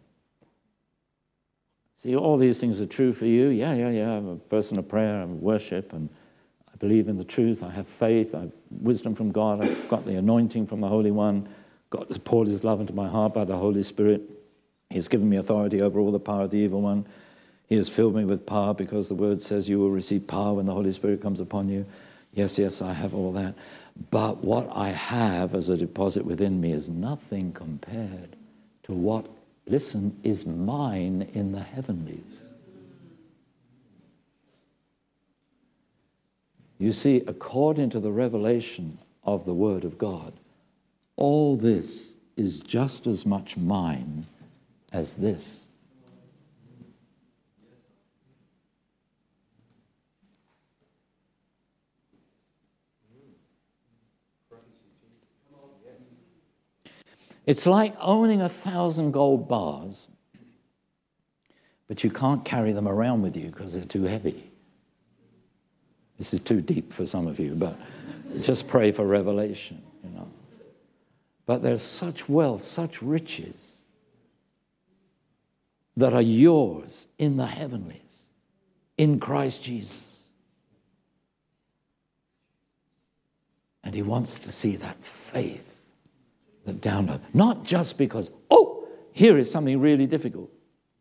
B: See, all these things are true for you. Yeah, yeah, yeah. I'm a person of prayer and worship, and I believe in the truth. I have faith. I have wisdom from God. I've got the anointing from the Holy One. God has poured His love into my heart by the Holy Spirit. He has given me authority over all the power of the evil one. He has filled me with power, because the word says you will receive power when the Holy Spirit comes upon you. Yes, yes, I have all that. But what I have as a deposit within me is nothing compared to what, listen, is mine in the heavenlies. You see, according to the revelation of the Word of God, all this is just as much mine as this. It's like owning a thousand gold bars, but you can't carry them around with you because they're too heavy. This is too deep for some of you, but just pray for revelation, you know. But there's such wealth, such riches that are yours in the heavenlies, in Christ Jesus. And He wants to see that faith, that download. Not just because, oh, here is something really difficult.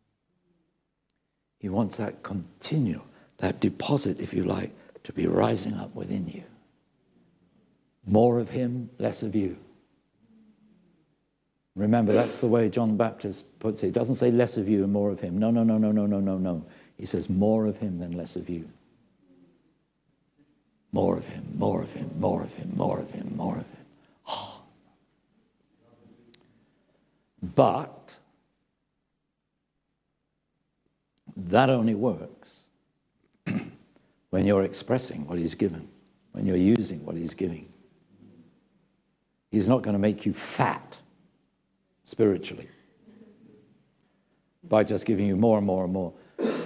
B: He wants that continual, that deposit, if you like, to be rising up within you. More of Him, less of you. Remember, that's the way John the Baptist puts it. He doesn't say less of you and more of Him. No, no, no, no, no, no, no, no. He says more of Him than less of you. More of Him, more of Him, more of Him, more of Him, more of Him. Oh. But that only works when you're expressing what He's given, when you're using what He's giving. He's not going to make you fat spiritually by just giving you more and more and more.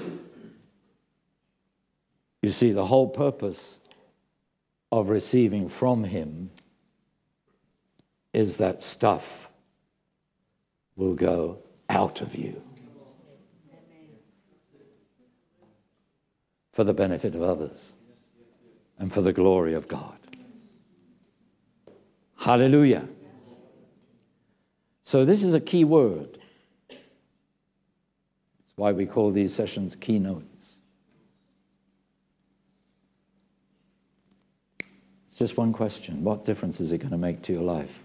B: You see, the whole purpose of receiving from Him is that stuff will go out of you for the benefit of others and for the glory of God. Hallelujah. So this is a key word. It's why we call these sessions keynotes. Just one question. What difference is it going to make to your life?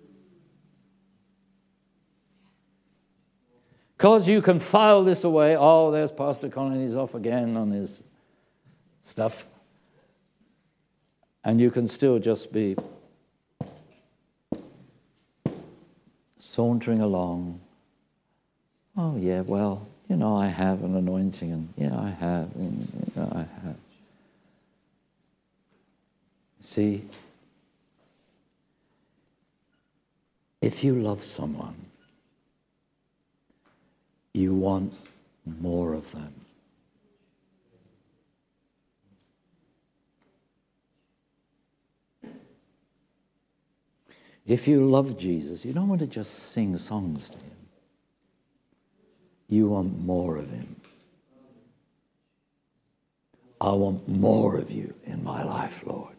B: Because you can file this away. Oh, there's Pastor Colin. He's off again on his stuff. And you can still just be sauntering along. Oh, yeah, well, you know, I have an anointing, and yeah, I have, and you know, I have. See, if you love someone, you want more of them. If you love Jesus, you don't want to just sing songs to him. You want more of him. I want more of you in my life, Lord.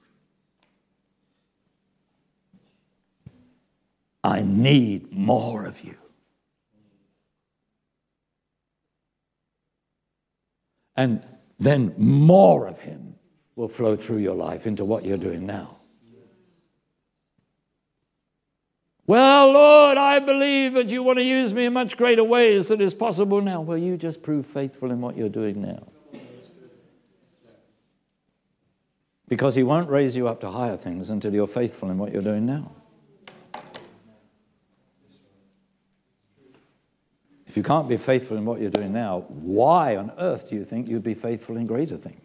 B: I need more of you. And then more of him will flow through your life into what you're doing now. Well, Lord, I believe that you want to use me in much greater ways than is possible now. Well, you just prove faithful in what you're doing now. Because he won't raise you up to higher things until you're faithful in what you're doing now. If you can't be faithful in what you're doing now, why on earth do you think you'd be faithful in greater things?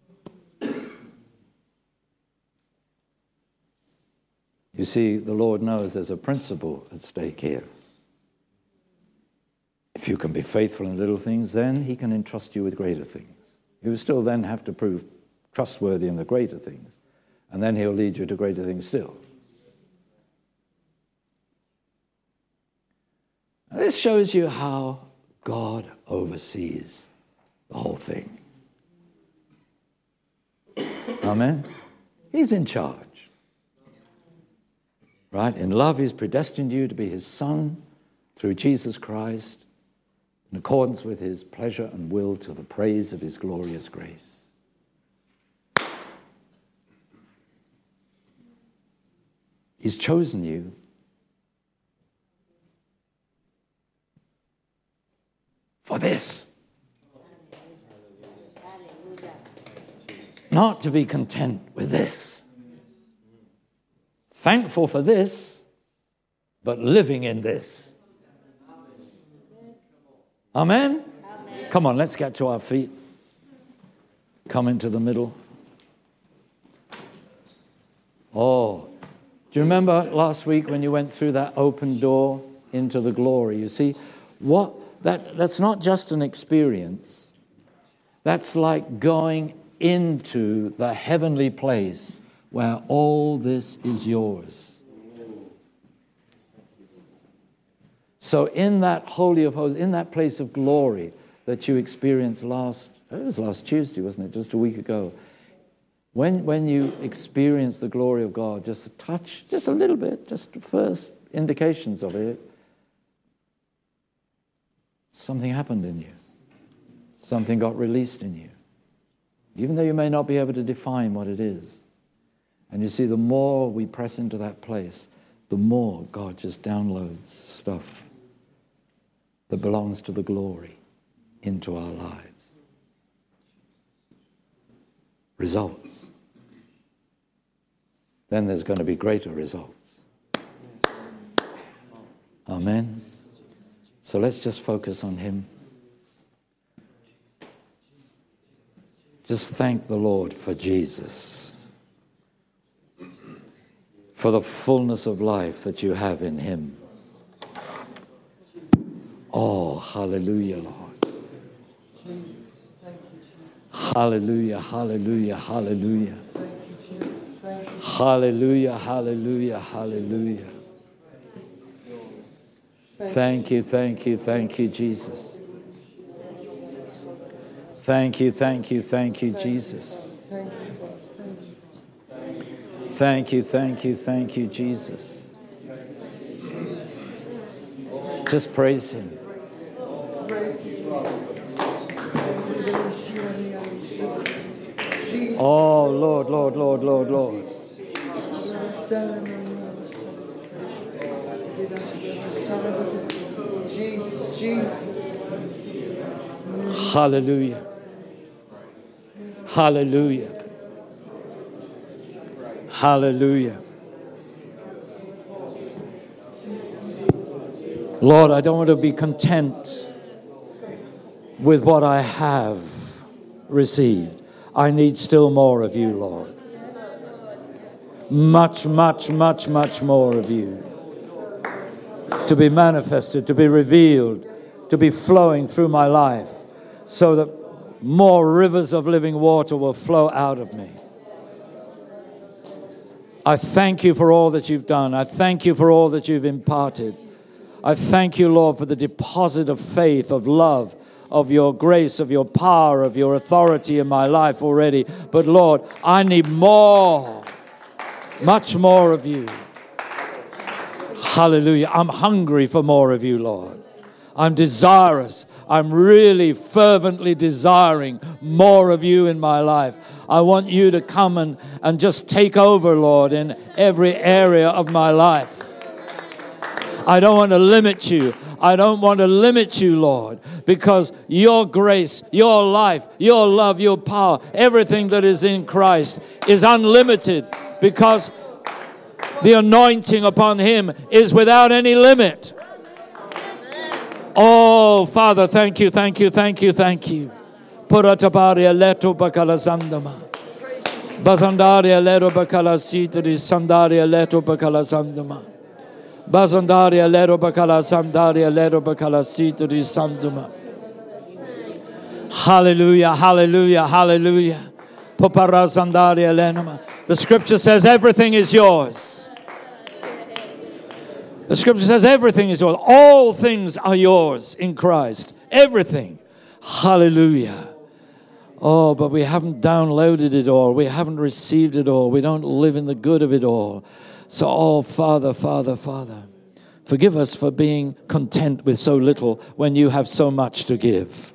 B: You see, the Lord knows there's a principle at stake here. If you can be faithful in little things, then he can entrust you with greater things. You still then have to prove trustworthy in the greater things, and then he'll lead you to greater things still. Now, this shows you how God oversees the whole thing. Amen? He's in charge. Right? In love, he's predestined you to be his son through Jesus Christ in accordance with his pleasure and will to the praise of his glorious grace. He's chosen you for this. Not to be content with this. Thankful for this, but living in this. Amen? Amen? Come on, let's get to our feet. Come into the middle. Oh, do you remember last week when you went through that open door into the glory? You see, what that that's not just an experience. That's like going into the heavenly place where all this is yours. So in that Holy of Holies, in that place of glory that you experienced last, it was last Tuesday, wasn't it? Just a week ago. When, when you experience the glory of God, just a touch, just a little bit, just the first indications of it, something happened in you. Something got released in you. Even though you may not be able to define what it is. And you see, the more we press into that place, the more God just downloads stuff that belongs to the glory into our lives. Results. Then there's going to be greater results. Amen. So let's just focus on him. Just thank the Lord for Jesus. For the fullness of life that you have in him. Oh, hallelujah, Lord. Hallelujah, hallelujah, hallelujah. Hallelujah, hallelujah, hallelujah. Thank you, thank you, thank you, Jesus. Thank you, thank you, thank you, Jesus. Thank you, thank you, thank you, Jesus. Just praise him. Oh, Lord, Lord, Lord, Lord, Lord. Jesus, Jesus. Hallelujah. Hallelujah. Hallelujah. Lord, I don't want to be content with what I have received. I need still more of you, Lord. Much, much, much, much more of you. To be manifested, to be revealed, to be flowing through my life, so that more rivers of living water will flow out of me. I thank you for all that you've done. I thank you for all that you've imparted. I thank you, Lord, for the deposit of faith, of love, of your grace, of your power, of your authority in my life already. But Lord, I need more, much more of you. Hallelujah. I'm hungry for more of you, Lord. I'm desirous. I'm really fervently desiring more of you in my life. I want you to come and, and just take over, Lord, in every area of my life. I don't want to limit you. I don't want to limit you, Lord, because your grace, your life, your love, your power, everything that is in Christ is unlimited, because the anointing upon him is without any limit. Oh, Father, thank you, thank you, thank you, thank you. Puratabaria leto bakala sandama. Bazandaria leto bakala sitri sandaria leto bakala sandama. Bazandaria leto bakala sandaria leto bakala sitri sanduma. Hallelujah, hallelujah, hallelujah. Popara sandaria lenama. The scripture says everything is yours. The scripture says everything is yours. All things are yours in Christ. Everything. Hallelujah. Oh, but we haven't downloaded it all. We haven't received it all. We don't live in the good of it all. So, oh, Father, Father, Father, forgive us for being content with so little when you have so much to give.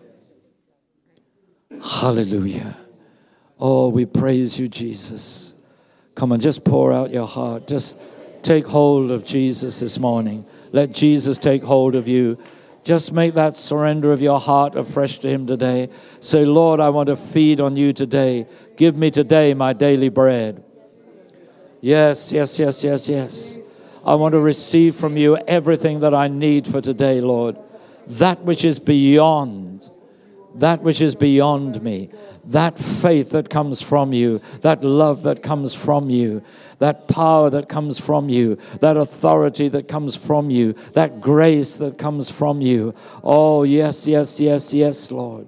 B: Hallelujah. Oh, we praise you, Jesus. Come on, just pour out your heart. Just take hold of Jesus this morning. Let Jesus take hold of you. Just make that surrender of your heart afresh to him today. Say, Lord, I want to feed on you today. Give me today my daily bread. Yes, yes, yes, yes, yes. I want to receive from you everything that I need for today, Lord. That which is beyond, that which is beyond me. That faith that comes from you, that love that comes from you, that power that comes from you, that authority that comes from you, that grace that comes from you. Oh, yes, yes, yes, yes, Lord.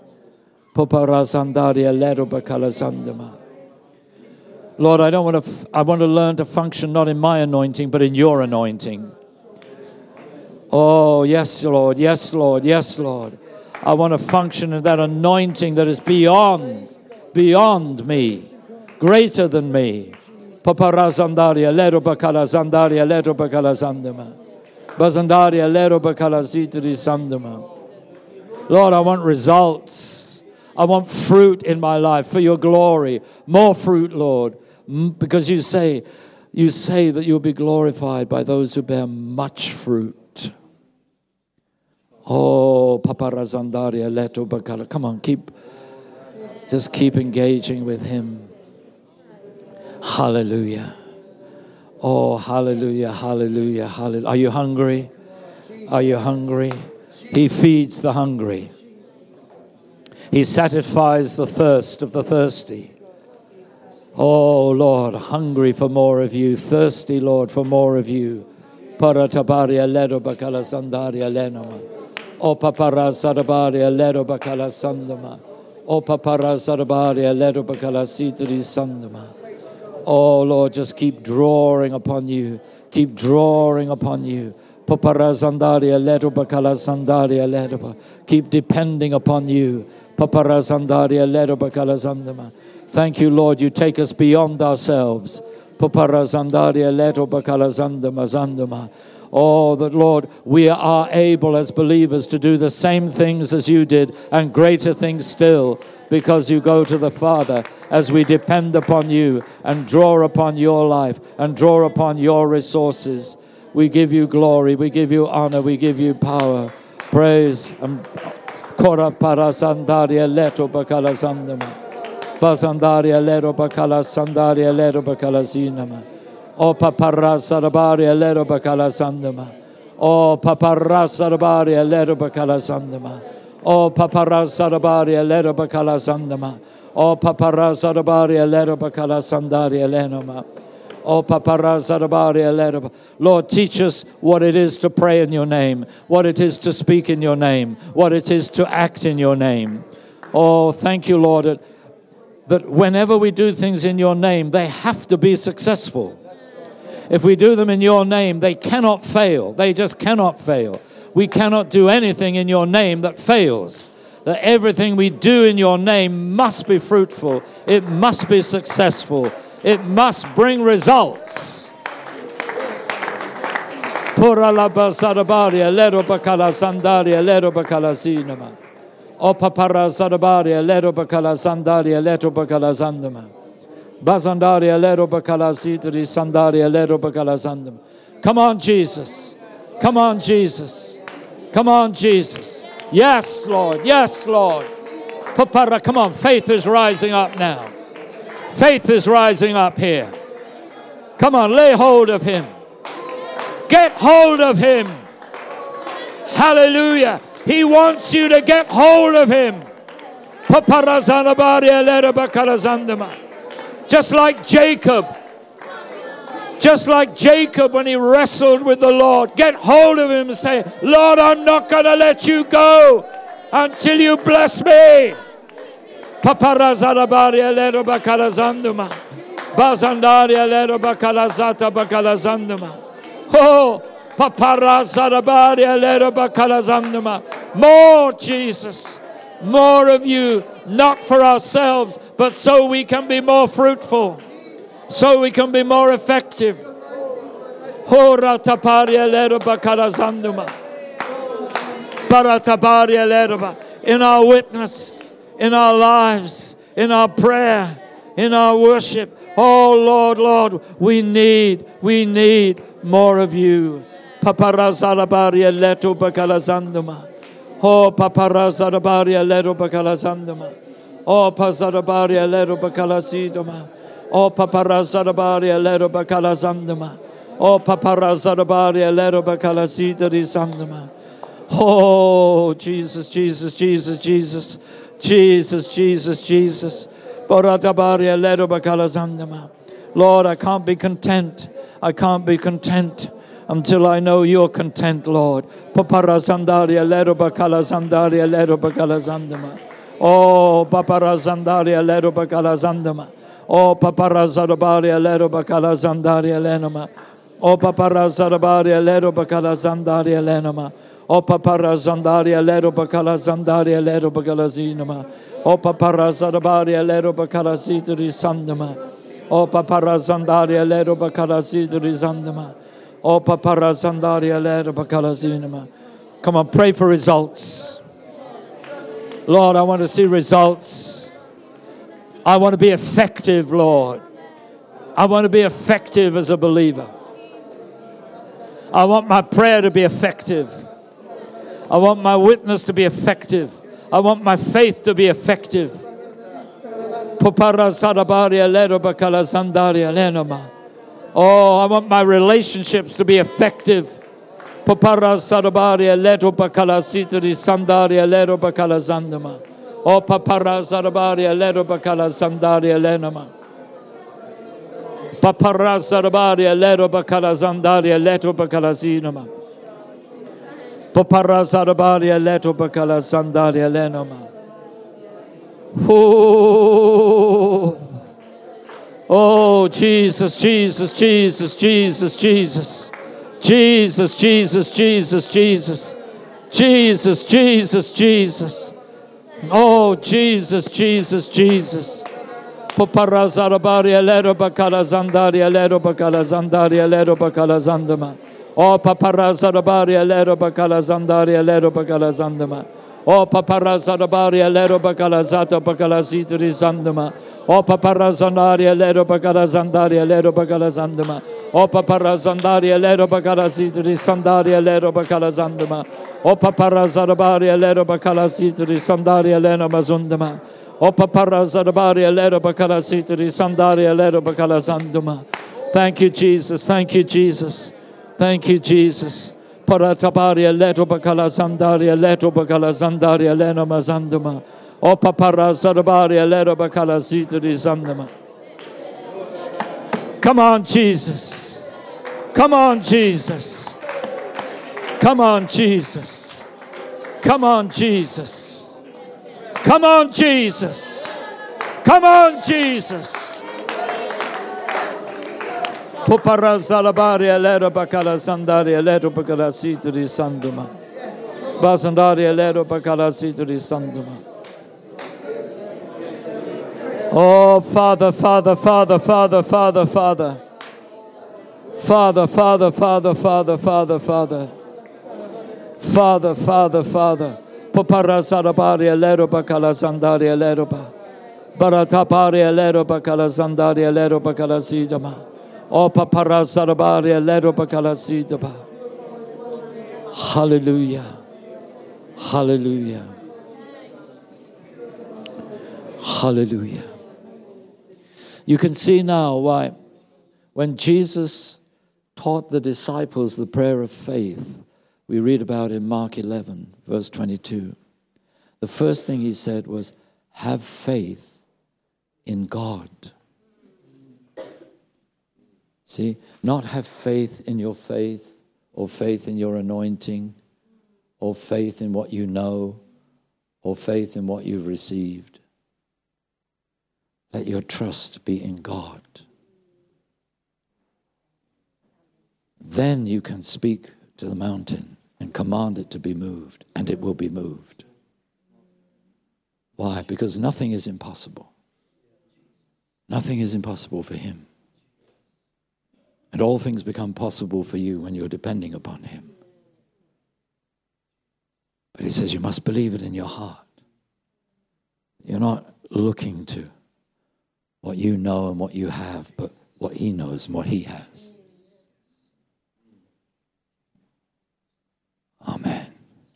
B: Lord, I don't want to, f- I want to learn to function not in my anointing, but in your anointing. Oh, yes, Lord, yes, Lord, yes, Lord. I want to function in that anointing that is beyond, beyond me, greater than me. Paparazandaria, lero bakala zandaria, lero bakala zandama. Bazandaria, lero bakala zitri zandama. Lord, I want results. I want fruit in my life for your glory. More fruit, Lord, because you say, you say that you'll be glorified by those who bear much fruit. Oh, paparazandaria, leto bakala. Come on, keep, just keep engaging with him. Hallelujah. Oh, hallelujah, hallelujah, hallelujah. Are you hungry? Are you hungry? He feeds the hungry. He satisfies the thirst of the thirsty. Oh, Lord, hungry for more of you. Thirsty, Lord, for more of you. Paratabaria ledo bakala sandaria lenoma. O papara sarabaria ledo bakala sandama. O papara sarabaria ledo bakala sitri sandama. Oh, Lord, just keep drawing upon you. Keep drawing upon you. Paparazandaria leto bakala sandaria leto. Keep depending upon you. Paparazandaria leto bakala sandama. Thank you, Lord, you take us beyond ourselves. Paparazandaria leto bakala sandama zandama. Oh, that, Lord, we are able as believers to do the same things as you did and greater things still, because you go to the Father as we depend upon you and draw upon your life and draw upon your resources. We give you glory, we give you honor, we give you power. Praise. Kora para sandaria leto bakala sandama. Basandaria leto bakala sandaria leto bakala zinama. O papara sarabaria leto bakala sandama. O papara sarabaria leto bakala sandama. O papara sarabaria leto bakala sandama. O papara sarabaria leto bakala sandaria lenoma. Oh, Lord, teach us what it is to pray in your name, what it is to speak in your name, what it is to act in your name. Oh, thank you, Lord, that, that whenever we do things in your name, they have to be successful. If we do them in your name, they cannot fail. They just cannot fail. We cannot do anything in your name that fails. That everything we do in your name must be fruitful. It must be successful. It must bring results. Pura la basarabaria, lero bacala sandaria, lero bacala cinema. O papara sarabaria, lero bacala sandaria, lero bacala sandama. Basandaria, lero bacala citri, sandaria, lero bacala sandama. Come on, Jesus. Come on, Jesus. Come on, Jesus. Yes, Lord. Yes, Lord. Papara, come on. Faith is rising up now. Faith is rising up here. Come on, lay hold of him. Get hold of him. Hallelujah. He wants you to get hold of him. Just like Jacob. Just like Jacob when he wrestled with the Lord. Get hold of him and say, Lord, I'm not going to let you go until you bless me. Paparazarabaria lero bakalazanduma. Bazandaria lero bakalazata bakalazanduma. Oh, paparazarabaria lero bakalazanduma. More, Jesus. More of you, not for ourselves, but so we can be more fruitful, so we can be more effective. Hora taparia lero bakalazanduma. Baratabaria lero. In our witness, in our lives, in our prayer, in our worship. Oh, Lord, Lord, we need, we need more of you. Paparazarabaria leto bakalazanduma. Oh, paparazarabaria leto bakalazanduma. Oh, pazarabaria leto bakalasiduma. Oh, paparazarabaria leto bakalazanduma. Oh, paparazarabaria leto bakalasidrisanduma. Oh, Jesus, Jesus, Jesus, Jesus. Jesus, Jesus, Jesus. Lord, I can't be content. I can't be content until I know you're content, Lord. Oh, paparazandaria lero bakalazandaria lero bakalazandama. Oh, paparazandaria lero bakalazandama. Oh, paparazarabaria lero bakalazandaria lenoma. Oh, paparazarabaria lero bakalazandaria lenoma. O paparazandaria lero bakalazandaria lero bakalazinama. O paparazarabaria lero bakalazidri sandama. O paparazandaria lero bakalazidri sandama. O paparazandaria lero bakalazinama. Come on, pray for results. Lord, I want to see results. I want to be effective, Lord. I want to be effective as a believer. I want my prayer to be effective. I want my witness to be effective. I want my faith to be effective. Oh, I want my relationships to be effective. Oh, papara zarabaria lero bakalazandaria lenoma. Papara zarabaria lero bakalazandaria leto bakalazinoma. Paparazarabaria leto bakala sandaria lenoma. Oh, oh, Jesus, Jesus, Jesus, Jesus, Jesus, Jesus, Jesus, Jesus, Jesus, Jesus, Jesus, Jesus. Oh, Jesus, Jesus, Jesus. Paparazarabaria leto bakala zandaria leto bakala zandaria leto bakala zandama. O paparazarabaria lero bakalazandaria lero bakalazandama. O paparazarabaria lero bakalazata bakalazitri zandama. O paparazandaria lero bakalazandaria lero bakalazandama. O paparazandaria lero bakalazitri sandaria lero bakalazandama. O paparazarabaria lero bakalazitri sandaria lero mazundama. O paparazarabaria lero bakalazitri sandaria lero bakalazandama. Thank you, Jesus. Thank you, Jesus. Thank you, Jesus. Paratabaria leto bakala zandaria leto bakala zandaria leno mazanduma. O papara zarabaria leto bakala zitri zanduma. Come on, Jesus. Come on, Jesus. Come on, Jesus. Come on, Jesus. Come on, Jesus. Come on, Jesus. Popara zalabaria lero bakala zandaria lero bakala sitri sanduma. Bazandaria lero bakala sitri sanduma. Oh, Father, Father, Father, Father, Father, Father. Father, Father, Father, Father, Father, Father. Father, Father, Father. Popara zalabaria lero bakala zandaria lero ba. Barataparia lero bakala zandaria lero bakala sidama. O paparazarabaria lero bakalasidaba. Hallelujah. Hallelujah. Hallelujah. You can see now why when Jesus taught the disciples the prayer of faith, we read about in Mark eleven, verse twenty-two. The first thing he said was, have faith in God. See, not have faith in your faith, or faith in your anointing, or faith in what you know, or faith in what you've received. Let your trust be in God. Then you can speak to the mountain and command it to be moved, and it will be moved. Why? Because nothing is impossible. Nothing is impossible for him. And all things become possible for you when you're depending upon him. But he says you must believe it in your heart. You're not looking to what you know and what you have, but what he knows and what he has. Amen.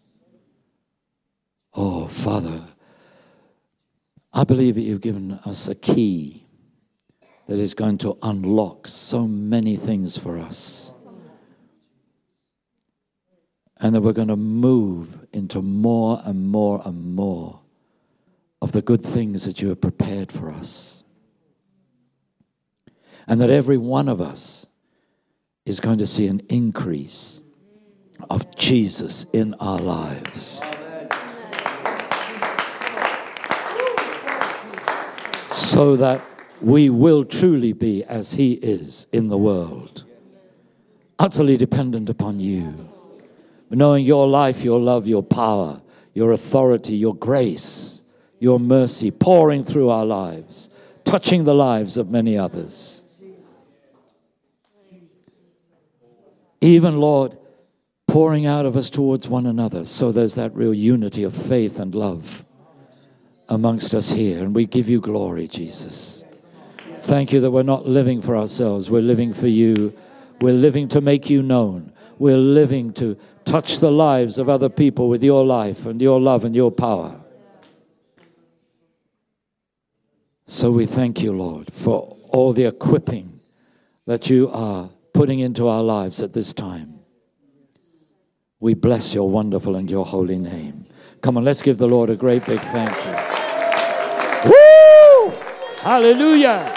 B: Oh, Father, I believe that you've given us a key that is going to unlock so many things for us. And that we're going to move into more and more and more of the good things that you have prepared for us. And that every one of us is going to see an increase of Jesus in our lives. So that we will truly be as he is in the world, utterly dependent upon you, knowing your life, your love, your power, your authority, your grace, your mercy pouring through our lives, touching the lives of many others. Even, Lord, pouring out of us towards one another, so there's that real unity of faith and love amongst us here. And we give you glory, Jesus. Thank you that we're not living for ourselves. We're living for you. We're living to make you known. We're living to touch the lives of other people with your life and your love and your power. So we thank you, Lord, for all the equipping that you are putting into our lives at this time. We bless your wonderful and your holy name. Come on, let's give the Lord a great big thank you. Woo! Hallelujah!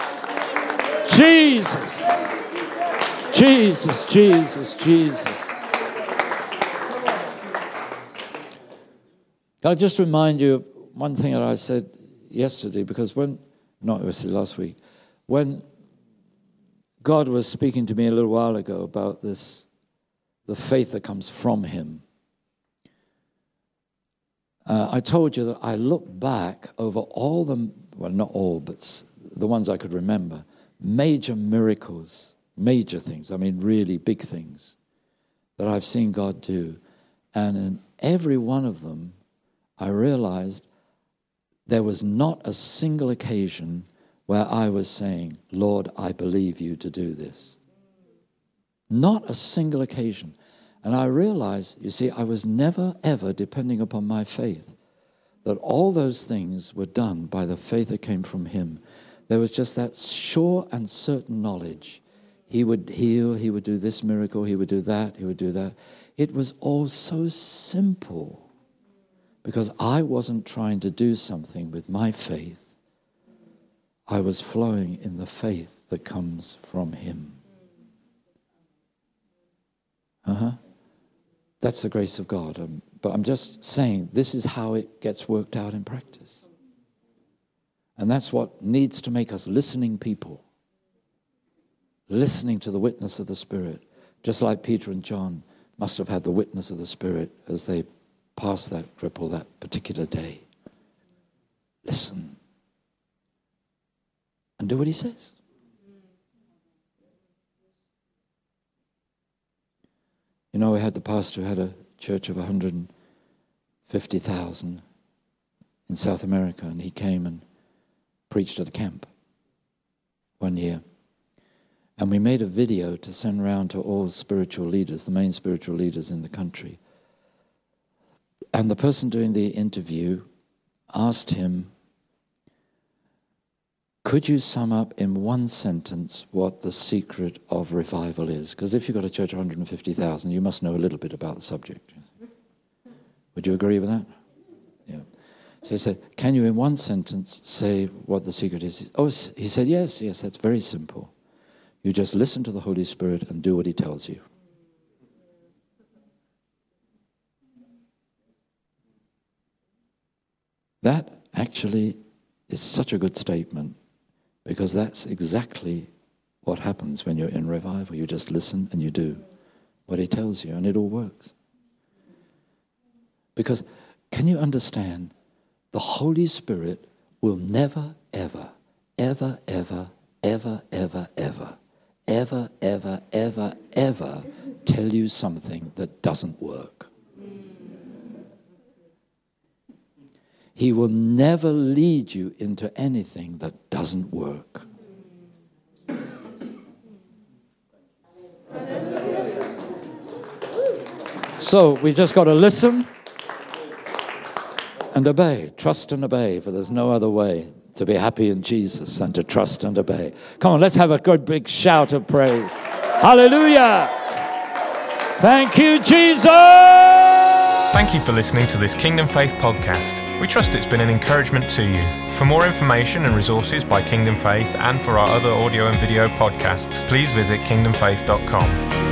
B: Jesus, Jesus, Jesus, Jesus. Can I just remind you of one thing that I said yesterday, because when, not yesterday, last week, when God was speaking to me a little while ago about this, the faith that comes from him, uh, I told you that I looked back over all the, well, not all, but the ones I could remember, major miracles, major things, I mean really big things that I've seen God do. And in every one of them, I realized there was not a single occasion where I was saying, Lord, I believe you to do this. Not a single occasion. And I realized, you see, I was never, ever depending upon my faith, that all those things were done by the faith that came from him. There was just that sure and certain knowledge. He would heal, he would do this miracle, he would do that, he would do that. It was all so simple because I wasn't trying to do something with my faith. I was flowing in the faith that comes from him. Uh-huh. That's the grace of God. Um, but I'm just saying this is how it gets worked out in practice. And that's what needs to make us listening people. Listening to the witness of the Spirit. Just like Peter and John must have had the witness of the Spirit as they passed that cripple that particular day. Listen. And do what he says. You know, we had the pastor who had a church of one hundred fifty thousand in South America, and he came and preached at a camp one year. And we made a video to send around to all spiritual leaders, the main spiritual leaders in the country. And the person doing the interview asked him, could you sum up in one sentence what the secret of revival is? Because if you've got a church of one hundred fifty thousand, you must know a little bit about the subject. Would you agree with that? Yeah. So he said, can you in one sentence say what the secret is? Oh, he said, yes, yes, that's very simple. You just listen to the Holy Spirit and do what he tells you. That actually is such a good statement, because that's exactly what happens when you're in revival. You just listen and you do what he tells you, and it all works. Because, can you understand, the Holy Spirit will never, ever, ever, ever, ever, ever, ever, ever, ever, ever, ever tell you something that doesn't work. He will never lead you into anything that doesn't work. So we've just got to listen and obey. Trust and obey, for there's no other way to be happy in Jesus than to trust and obey. Come on, let's have a good big shout of praise. Hallelujah! Thank you, Jesus!
A: Thank you for listening to this Kingdom Faith podcast. We trust it's been an encouragement to you. For more information and resources by Kingdom Faith and for our other audio and video podcasts, please visit kingdom faith dot com.